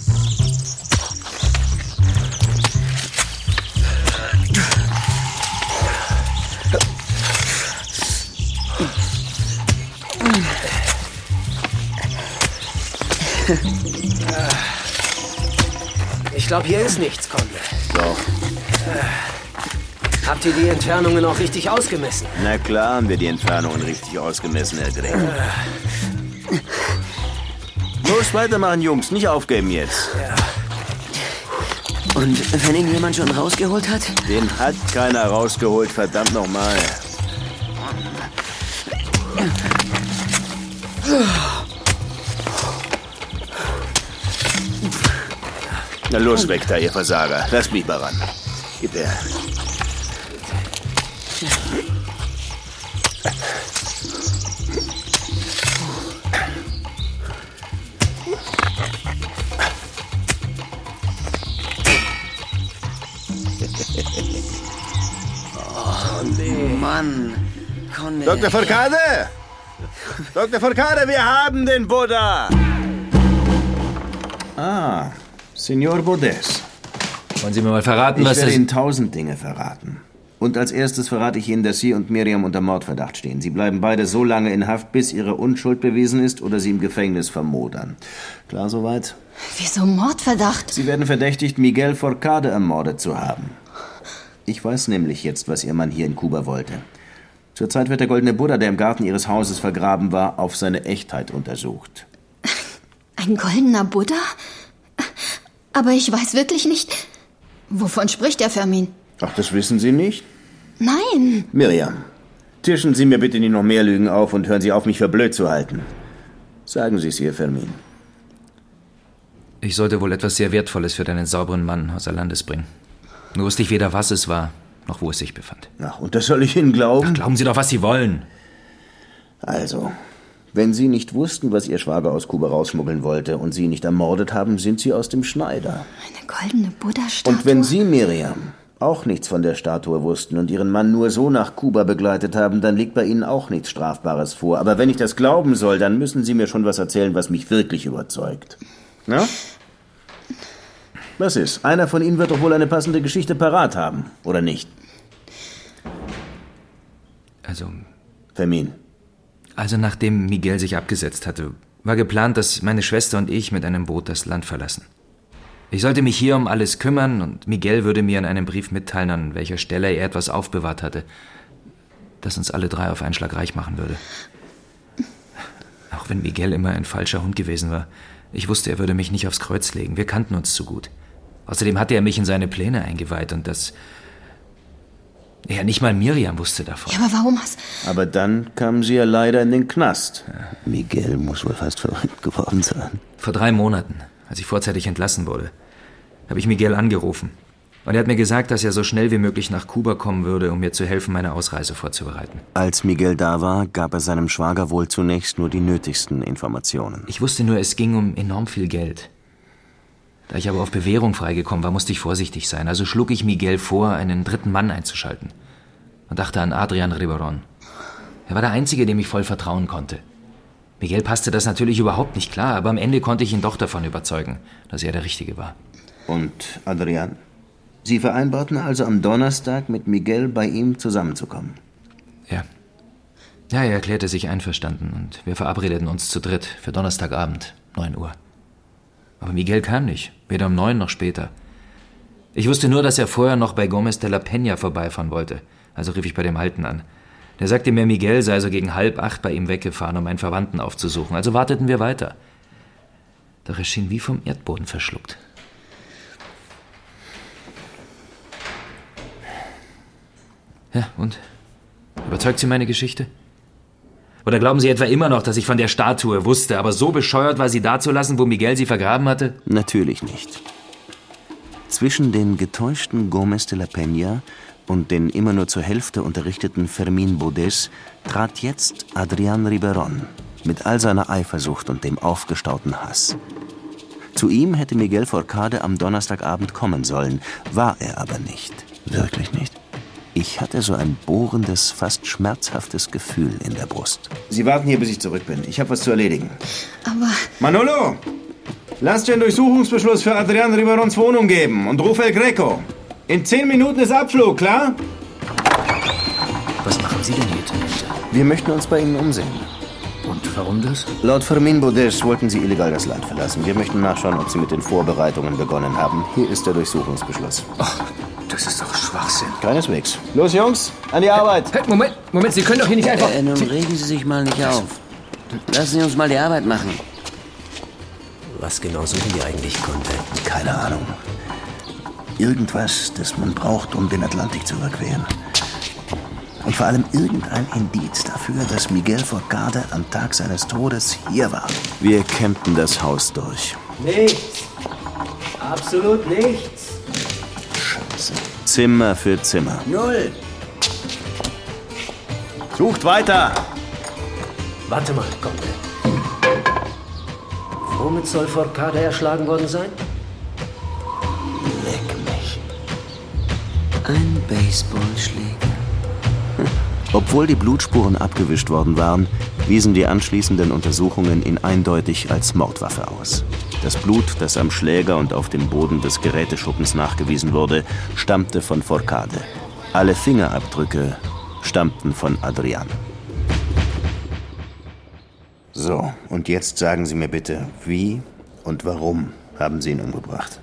Ich glaube, hier ist nichts, Conde. Doch. Habt ihr die Entfernungen auch richtig ausgemessen? Na klar haben wir die Entfernungen richtig ausgemessen, Herr Dreh. Los, weitermachen, Jungs. Nicht aufgeben jetzt. Ja. Und wenn ihn jemand schon rausgeholt hat? Den hat keiner rausgeholt, verdammt nochmal. Na los, weg da, ihr Versager. Lass mich mal ran. Gib her. Oh, nee. Mann. Conde. Dr. Forcade! Dr. Forcade, wir haben den Buddha! Ah, Senor Bodes. Wollen Sie mir mal verraten, was ich werde das... Ihnen 1000 Dinge verraten. Und als erstes verrate ich Ihnen, dass Sie und Miriam unter Mordverdacht stehen. Sie bleiben beide so lange in Haft, bis Ihre Unschuld bewiesen ist oder Sie im Gefängnis vermodern. Klar soweit? Wieso Mordverdacht? Sie werden verdächtigt, Miguel Forcade ermordet zu haben. Ich weiß nämlich jetzt, was Ihr Mann hier in Kuba wollte. Zurzeit wird der goldene Buddha, der im Garten Ihres Hauses vergraben war, auf seine Echtheit untersucht. Ein goldener Buddha? Aber ich weiß wirklich nicht... Wovon spricht der Fermin? Ach, das wissen Sie nicht? Nein. Miriam, tischen Sie mir bitte nicht noch mehr Lügen auf und hören Sie auf, mich für blöd zu halten. Sagen Sie es ihr, Fermin. Ich sollte wohl etwas sehr Wertvolles für deinen sauberen Mann außer Landes bringen. Nur wusste ich weder, was es war, noch wo es sich befand. Ach, und das soll ich Ihnen glauben? Ach, glauben Sie doch, was Sie wollen. Also, wenn Sie nicht wussten, was Ihr Schwager aus Kuba rausschmuggeln wollte und Sie nicht ermordet haben, sind Sie aus dem Schneider. Eine goldene Buddha-Statue? Und wenn Sie, Miriam, auch nichts von der Statue wussten und Ihren Mann nur so nach Kuba begleitet haben, dann liegt bei Ihnen auch nichts Strafbares vor. Aber wenn ich das glauben soll, dann müssen Sie mir schon was erzählen, was mich wirklich überzeugt. Na? Was ist? Einer von Ihnen wird doch wohl eine passende Geschichte parat haben, oder nicht? Fermin. Also nachdem Miguel sich abgesetzt hatte, war geplant, dass meine Schwester und ich mit einem Boot das Land verlassen. Ich sollte mich hier um alles kümmern und Miguel würde mir in einem Brief mitteilen, an welcher Stelle er etwas aufbewahrt hatte, das uns alle 3 auf einen Schlag reich machen würde. Auch wenn Miguel immer ein falscher Hund gewesen war, ich wusste, er würde mich nicht aufs Kreuz legen. Wir kannten uns zu gut. Außerdem hatte er mich in seine Pläne eingeweiht und das... Ja, nicht mal Miriam wusste davon. Ja, aber warum hast... Aber dann kamen Sie ja leider in den Knast. Ja. Miguel muss wohl fast verrückt geworden sein. Vor 3 Monaten, als ich vorzeitig entlassen wurde, habe ich Miguel angerufen. Und er hat mir gesagt, dass er so schnell wie möglich nach Kuba kommen würde, um mir zu helfen, meine Ausreise vorzubereiten. Als Miguel da war, gab er seinem Schwager wohl zunächst nur die nötigsten Informationen. Ich wusste nur, es ging um enorm viel Geld. Da ich aber auf Bewährung freigekommen war, musste ich vorsichtig sein. Also schlug ich Miguel vor, einen 3. Mann einzuschalten. Und dachte an Adrian Riberon. Er war der Einzige, dem ich voll vertrauen konnte. Miguel passte das natürlich überhaupt nicht klar, aber am Ende konnte ich ihn doch davon überzeugen, dass er der Richtige war. Und Adrian? Sie vereinbarten also am Donnerstag mit Miguel bei ihm zusammenzukommen? Ja. Ja, er erklärte sich einverstanden und wir verabredeten uns zu dritt für Donnerstagabend, 9 Uhr. Aber Miguel kam nicht, weder um 9 noch später. Ich wusste nur, dass er vorher noch bei Gómez de la Peña vorbeifahren wollte. Also rief ich bei dem Alten an. Der sagte mir, Miguel sei so gegen 7:30 bei ihm weggefahren, um einen Verwandten aufzusuchen. Also warteten wir weiter. Doch er schien wie vom Erdboden verschluckt. Ja, und? Überzeugt Sie meine Geschichte? Oder glauben Sie etwa immer noch, dass ich von der Statue wusste, aber so bescheuert war, sie dazulassen, wo Miguel sie vergraben hatte? Natürlich nicht. Zwischen den getäuschten Gómez de la Peña und den immer nur zur Hälfte unterrichteten Fermin Bodes trat jetzt Adrian Riberon mit all seiner Eifersucht und dem aufgestauten Hass. Zu ihm hätte Miguel Forcade am Donnerstagabend kommen sollen, war er aber nicht. Wirklich nicht. Ich hatte so ein bohrendes, fast schmerzhaftes Gefühl in der Brust. Sie warten hier, bis ich zurück bin. Ich habe was zu erledigen. Aber... Manolo! Lass dir einen Durchsuchungsbeschluss für Adrian Riberons Wohnung geben und ruf El Greco. In 10 Minuten ist Abflug, klar? Was machen Sie denn hier, Teniente? Wir möchten uns bei Ihnen umsehen. Und warum das? Laut Fermin Bodes wollten Sie illegal das Land verlassen. Wir möchten nachschauen, ob Sie mit den Vorbereitungen begonnen haben. Hier ist der Durchsuchungsbeschluss. Ach, das ist doch Schwachsinn. Keineswegs. Los, Jungs, an die Arbeit. Hey, Moment, Sie können doch hier nicht einfach... Nun regen Sie sich mal nicht auf. Lassen Sie uns mal die Arbeit machen. Was genau suchen die eigentlich, Conte? Keine Ahnung. Irgendwas, das man braucht, um den Atlantik zu überqueren. Und vor allem irgendein Indiz dafür, dass Miguel Forcade am Tag seines Todes hier war. Wir campten das Haus durch. Nichts. Absolut nichts. Scheiße. Zimmer für Zimmer. 0. Sucht weiter. Warte mal, Conte. Womit soll Forcade erschlagen worden sein? Leck mich. Ein Baseballschläger. Obwohl die Blutspuren abgewischt worden waren, wiesen die anschließenden Untersuchungen ihn eindeutig als Mordwaffe aus. Das Blut, das am Schläger und auf dem Boden des Geräteschuppens nachgewiesen wurde, stammte von Forcade. Alle Fingerabdrücke stammten von Adrian. So, und jetzt sagen Sie mir bitte, wie und warum haben Sie ihn umgebracht?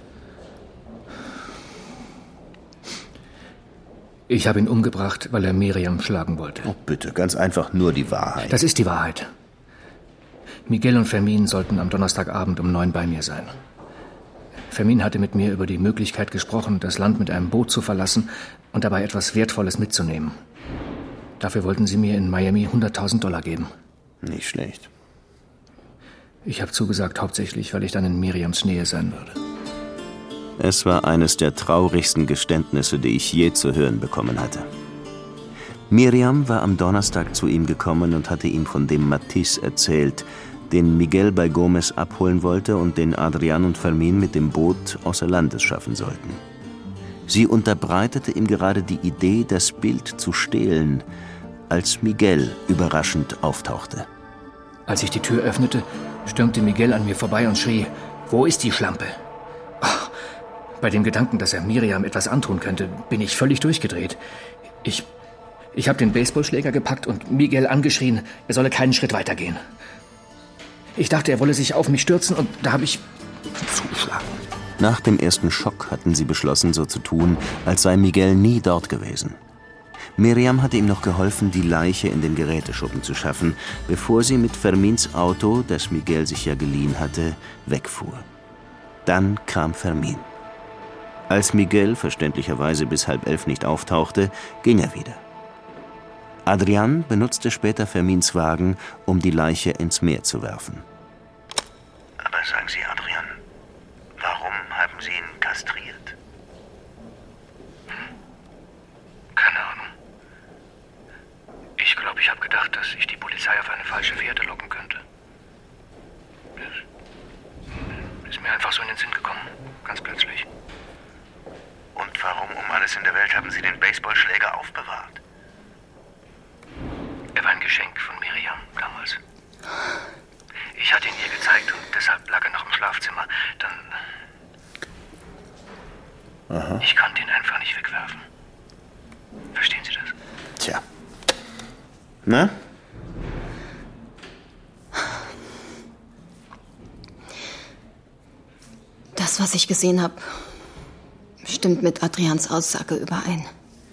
Ich habe ihn umgebracht, weil er Miriam schlagen wollte. Oh, bitte, ganz einfach nur die Wahrheit. Das ist die Wahrheit. Miguel und Fermin sollten am Donnerstagabend um 9 bei mir sein. Fermin hatte mit mir über die Möglichkeit gesprochen, das Land mit einem Boot zu verlassen und dabei etwas Wertvolles mitzunehmen. Dafür wollten sie mir in Miami $100.000 geben. Nicht schlecht. Ich habe zugesagt, hauptsächlich, weil ich dann in Miriams Nähe sein würde. Es war eines der traurigsten Geständnisse, die ich je zu hören bekommen hatte. Miriam war am Donnerstag zu ihm gekommen und hatte ihm von dem Matisse erzählt, den Miguel bei Gomez abholen wollte und den Adrian und Fermin mit dem Boot außer Landes schaffen sollten. Sie unterbreitete ihm gerade die Idee, das Bild zu stehlen, als Miguel überraschend auftauchte. Als ich die Tür öffnete, stürmte Miguel an mir vorbei und schrie: »Wo ist die Schlampe?« Bei dem Gedanken, dass er Miriam etwas antun könnte, bin ich völlig durchgedreht. Ich habe den Baseballschläger gepackt und Miguel angeschrien, er solle keinen Schritt weitergehen. Ich dachte, er wolle sich auf mich stürzen und da habe ich zugeschlagen. Nach dem ersten Schock hatten sie beschlossen, so zu tun, als sei Miguel nie dort gewesen. Miriam hatte ihm noch geholfen, die Leiche in den Geräteschuppen zu schaffen, bevor sie mit Fermins Auto, das Miguel sich ja geliehen hatte, wegfuhr. Dann kam Fermin. Als Miguel verständlicherweise bis 10:30 nicht auftauchte, ging er wieder. Adrian benutzte später Fermins Wagen, um die Leiche ins Meer zu werfen. Aber sagen Sie, Adrian, warum haben Sie ihn kastriert? Keine Ahnung. Ich glaube, ich habe gedacht, dass ich die Polizei auf eine falsche Fährte locken könnte. Das ist mir einfach so in den Sinn gekommen, ganz plötzlich. Und warum um alles in der Welt haben Sie den Baseballschläger aufbewahrt? Er war ein Geschenk von Miriam damals. Ich hatte ihn ihr gezeigt und deshalb lag er noch im Schlafzimmer. Dann... Ich konnte ihn einfach nicht wegwerfen. Verstehen Sie das? Tja. Na? Das, was ich gesehen habe, stimmt mit Adrians Aussage überein.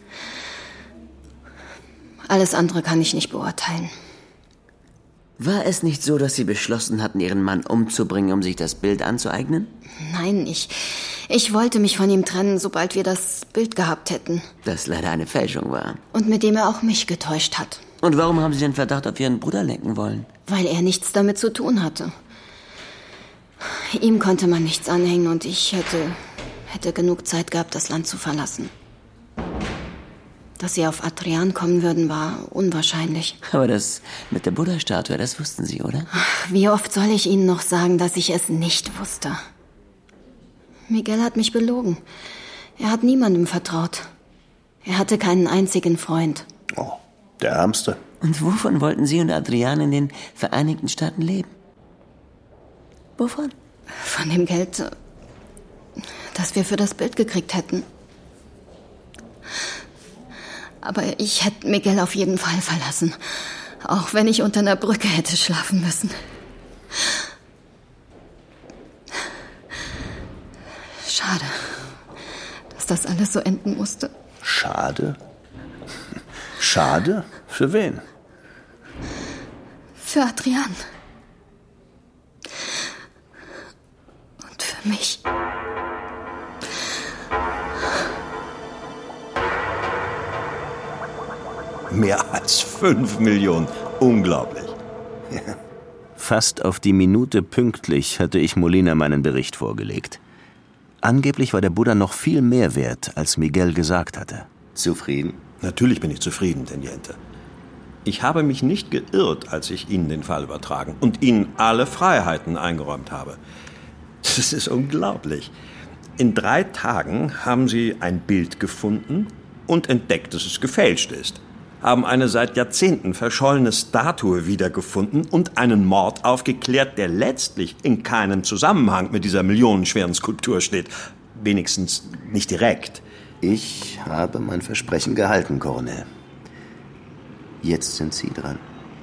Alles andere kann ich nicht beurteilen. War es nicht so, dass Sie beschlossen hatten, Ihren Mann umzubringen, um sich das Bild anzueignen? Nein, ich wollte mich von ihm trennen, sobald wir das Bild gehabt hätten. Das leider eine Fälschung war. Und mit dem er auch mich getäuscht hat. Und warum haben Sie den Verdacht auf Ihren Bruder lenken wollen? Weil er nichts damit zu tun hatte. Ihm konnte man nichts anhängen und ich hätte genug Zeit gehabt, das Land zu verlassen. Dass sie auf Adrian kommen würden, war unwahrscheinlich. Aber das mit der Buddha-Statue, das wussten Sie, oder? Wie oft soll ich Ihnen noch sagen, dass ich es nicht wusste? Miguel hat mich belogen. Er hat niemandem vertraut. Er hatte keinen einzigen Freund. Oh, der Ärmste. Und wovon wollten Sie und Adrian in den Vereinigten Staaten leben? Wovon? Von dem Geld, das wir für das Bild gekriegt hätten. Aber ich hätte Miguel auf jeden Fall verlassen. Auch wenn ich unter einer Brücke hätte schlafen müssen. Schade, dass das alles so enden musste. Schade? Schade? Für wen? Für Adrian. Und für mich. Mehr als 5 Millionen. Unglaublich. Ja. Fast auf die Minute pünktlich hatte ich Molina meinen Bericht vorgelegt. Angeblich war der Buddha noch viel mehr wert, als Miguel gesagt hatte. Zufrieden? Natürlich bin ich zufrieden, Teniente. Ich habe mich nicht geirrt, als ich Ihnen den Fall übertragen und Ihnen alle Freiheiten eingeräumt habe. Das ist unglaublich. In 3 Tagen haben Sie ein Bild gefunden und entdeckt, dass es gefälscht ist. Haben eine seit Jahrzehnten verschollene Statue wiedergefunden und einen Mord aufgeklärt, der letztlich in keinem Zusammenhang mit dieser millionenschweren Skulptur steht. Wenigstens nicht direkt. Ich habe mein Versprechen gehalten, Colonel. Jetzt sind Sie dran.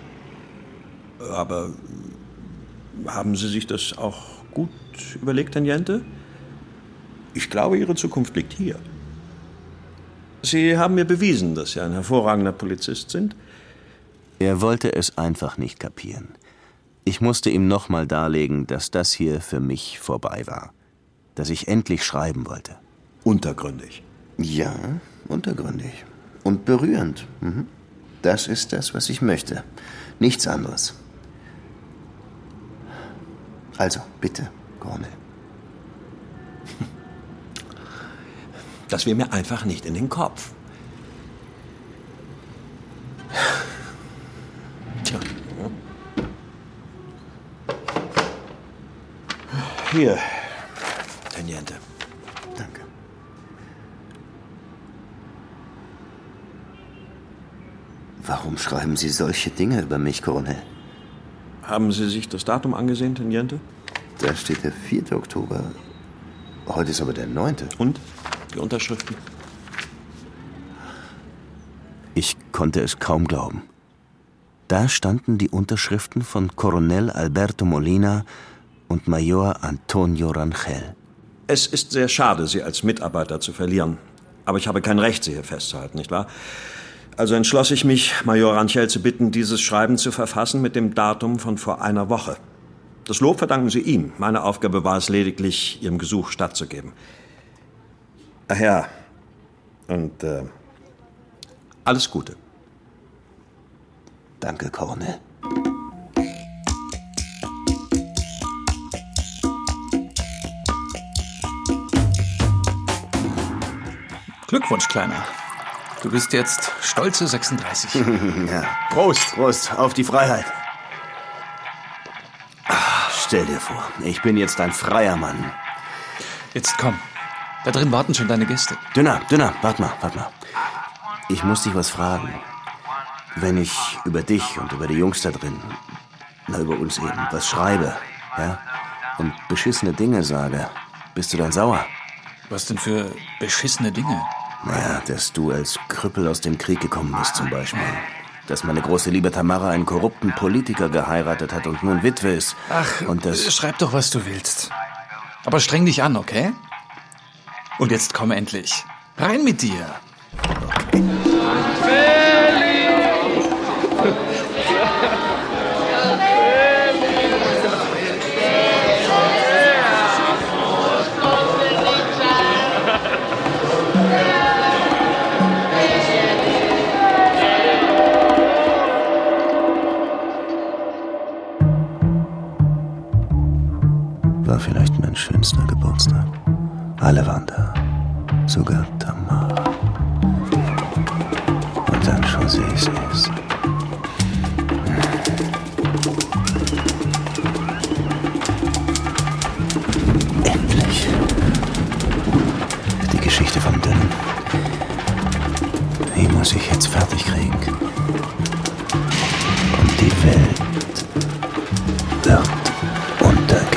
Aber haben Sie sich das auch gut überlegt, Teniente? Ich glaube, Ihre Zukunft liegt hier. Sie haben mir bewiesen, dass Sie ein hervorragender Polizist sind. Er wollte es einfach nicht kapieren. Ich musste ihm nochmal darlegen, dass das hier für mich vorbei war. Dass ich endlich schreiben wollte. Untergründig. Ja, untergründig. Und berührend. Das ist das, was ich möchte. Nichts anderes. Also, bitte, Colonel. Das will mir einfach nicht in den Kopf. Tja. Hier, Teniente. Danke. Warum schreiben Sie solche Dinge über mich, Colonel? Haben Sie sich das Datum angesehen, Teniente? Da steht der 4. Oktober. Heute ist aber der 9. Und? Die Unterschriften? Ich konnte es kaum glauben. Da standen die Unterschriften von Coronel Alberto Molina und Major Antonio Rangel. Es ist sehr schade, Sie als Mitarbeiter zu verlieren. Aber ich habe kein Recht, Sie hier festzuhalten, nicht wahr? Also entschloss ich mich, Major Rangel zu bitten, dieses Schreiben zu verfassen mit dem Datum von vor einer Woche. Das Lob verdanken Sie ihm. Meine Aufgabe war es lediglich, Ihrem Gesuch stattzugeben. Ach ja, und alles Gute. Danke, Colonel. Glückwunsch, Kleiner. Du bist jetzt stolze 36. Ja. Prost. Prost, auf die Freiheit. Stell dir vor, ich bin jetzt ein freier Mann. Jetzt komm. Da drin warten schon deine Gäste. Dünner, warte mal. Ich muss dich was fragen. Wenn ich über dich und über die Jungs da drin, über uns eben, was schreibe, ja, und beschissene Dinge sage, bist du dann sauer? Was denn für beschissene Dinge? Naja, dass du als Krüppel aus dem Krieg gekommen bist zum Beispiel. Dass meine große Liebe Tamara einen korrupten Politiker geheiratet hat und nun Witwe ist. Ach, und das schreib doch, was du willst. Aber streng dich an, okay? Und jetzt komm endlich. Rein mit dir. War vielleicht mein schönster Geburtstag. Alle waren da. Sogar Tamara. Und dann José ist. Endlich. Die Geschichte vom Dünnen. Die muss ich jetzt fertig kriegen. Und die Welt wird untergehen.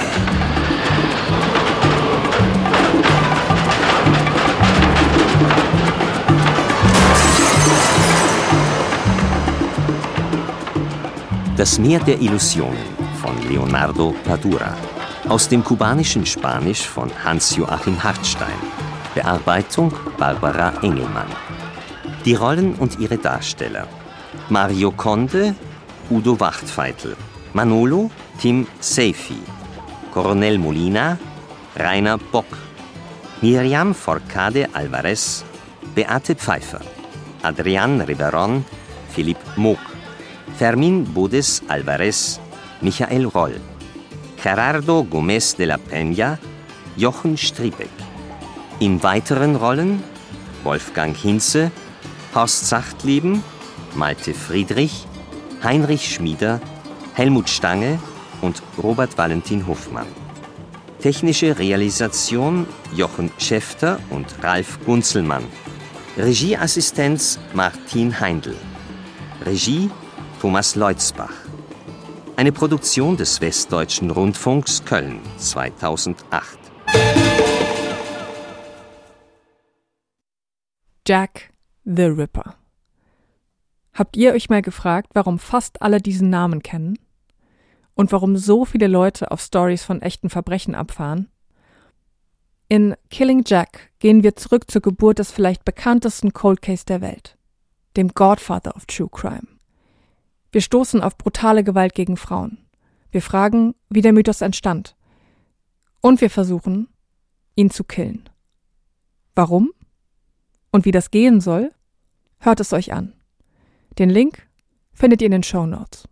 Das Meer der Illusionen von Leonardo Padura. Aus dem kubanischen Spanisch von Hans-Joachim Hartstein. Bearbeitung Barbara Engelmann. Die Rollen und ihre Darsteller: Mario Conde, Udo Wachtfeitel. Manolo, Tim Seifi. Coronel Molina, Rainer Bock. Miriam Forcade Alvarez, Beate Pfeiffer. Adrian Riberon, Philipp Moog. Fermín Bodes Alvarez, Michael Roll. Gerardo Gómez de la Peña, Jochen Striebeck. In weiteren Rollen Wolfgang Hinze, Horst Sachtleben, Malte Friedrich, Heinrich Schmieder, Helmut Stange und Robert Valentin Hofmann. Technische Realisation Jochen Schäfter und Ralf Gunzelmann. Regieassistenz Martin Heindl. Regie Thomas Leutzbach. Eine Produktion des Westdeutschen Rundfunks Köln 2008. Jack the Ripper. Habt ihr euch mal gefragt, warum fast alle diesen Namen kennen? Und warum so viele Leute auf Stories von echten Verbrechen abfahren? In Killing Jack gehen wir zurück zur Geburt des vielleicht bekanntesten Cold Case der Welt, dem Godfather of True Crime. Wir stoßen auf brutale Gewalt gegen Frauen. Wir fragen, wie der Mythos entstand. Und wir versuchen, ihn zu killen. Warum? Und wie das gehen soll? Hört es euch an. Den Link findet ihr in den Shownotes.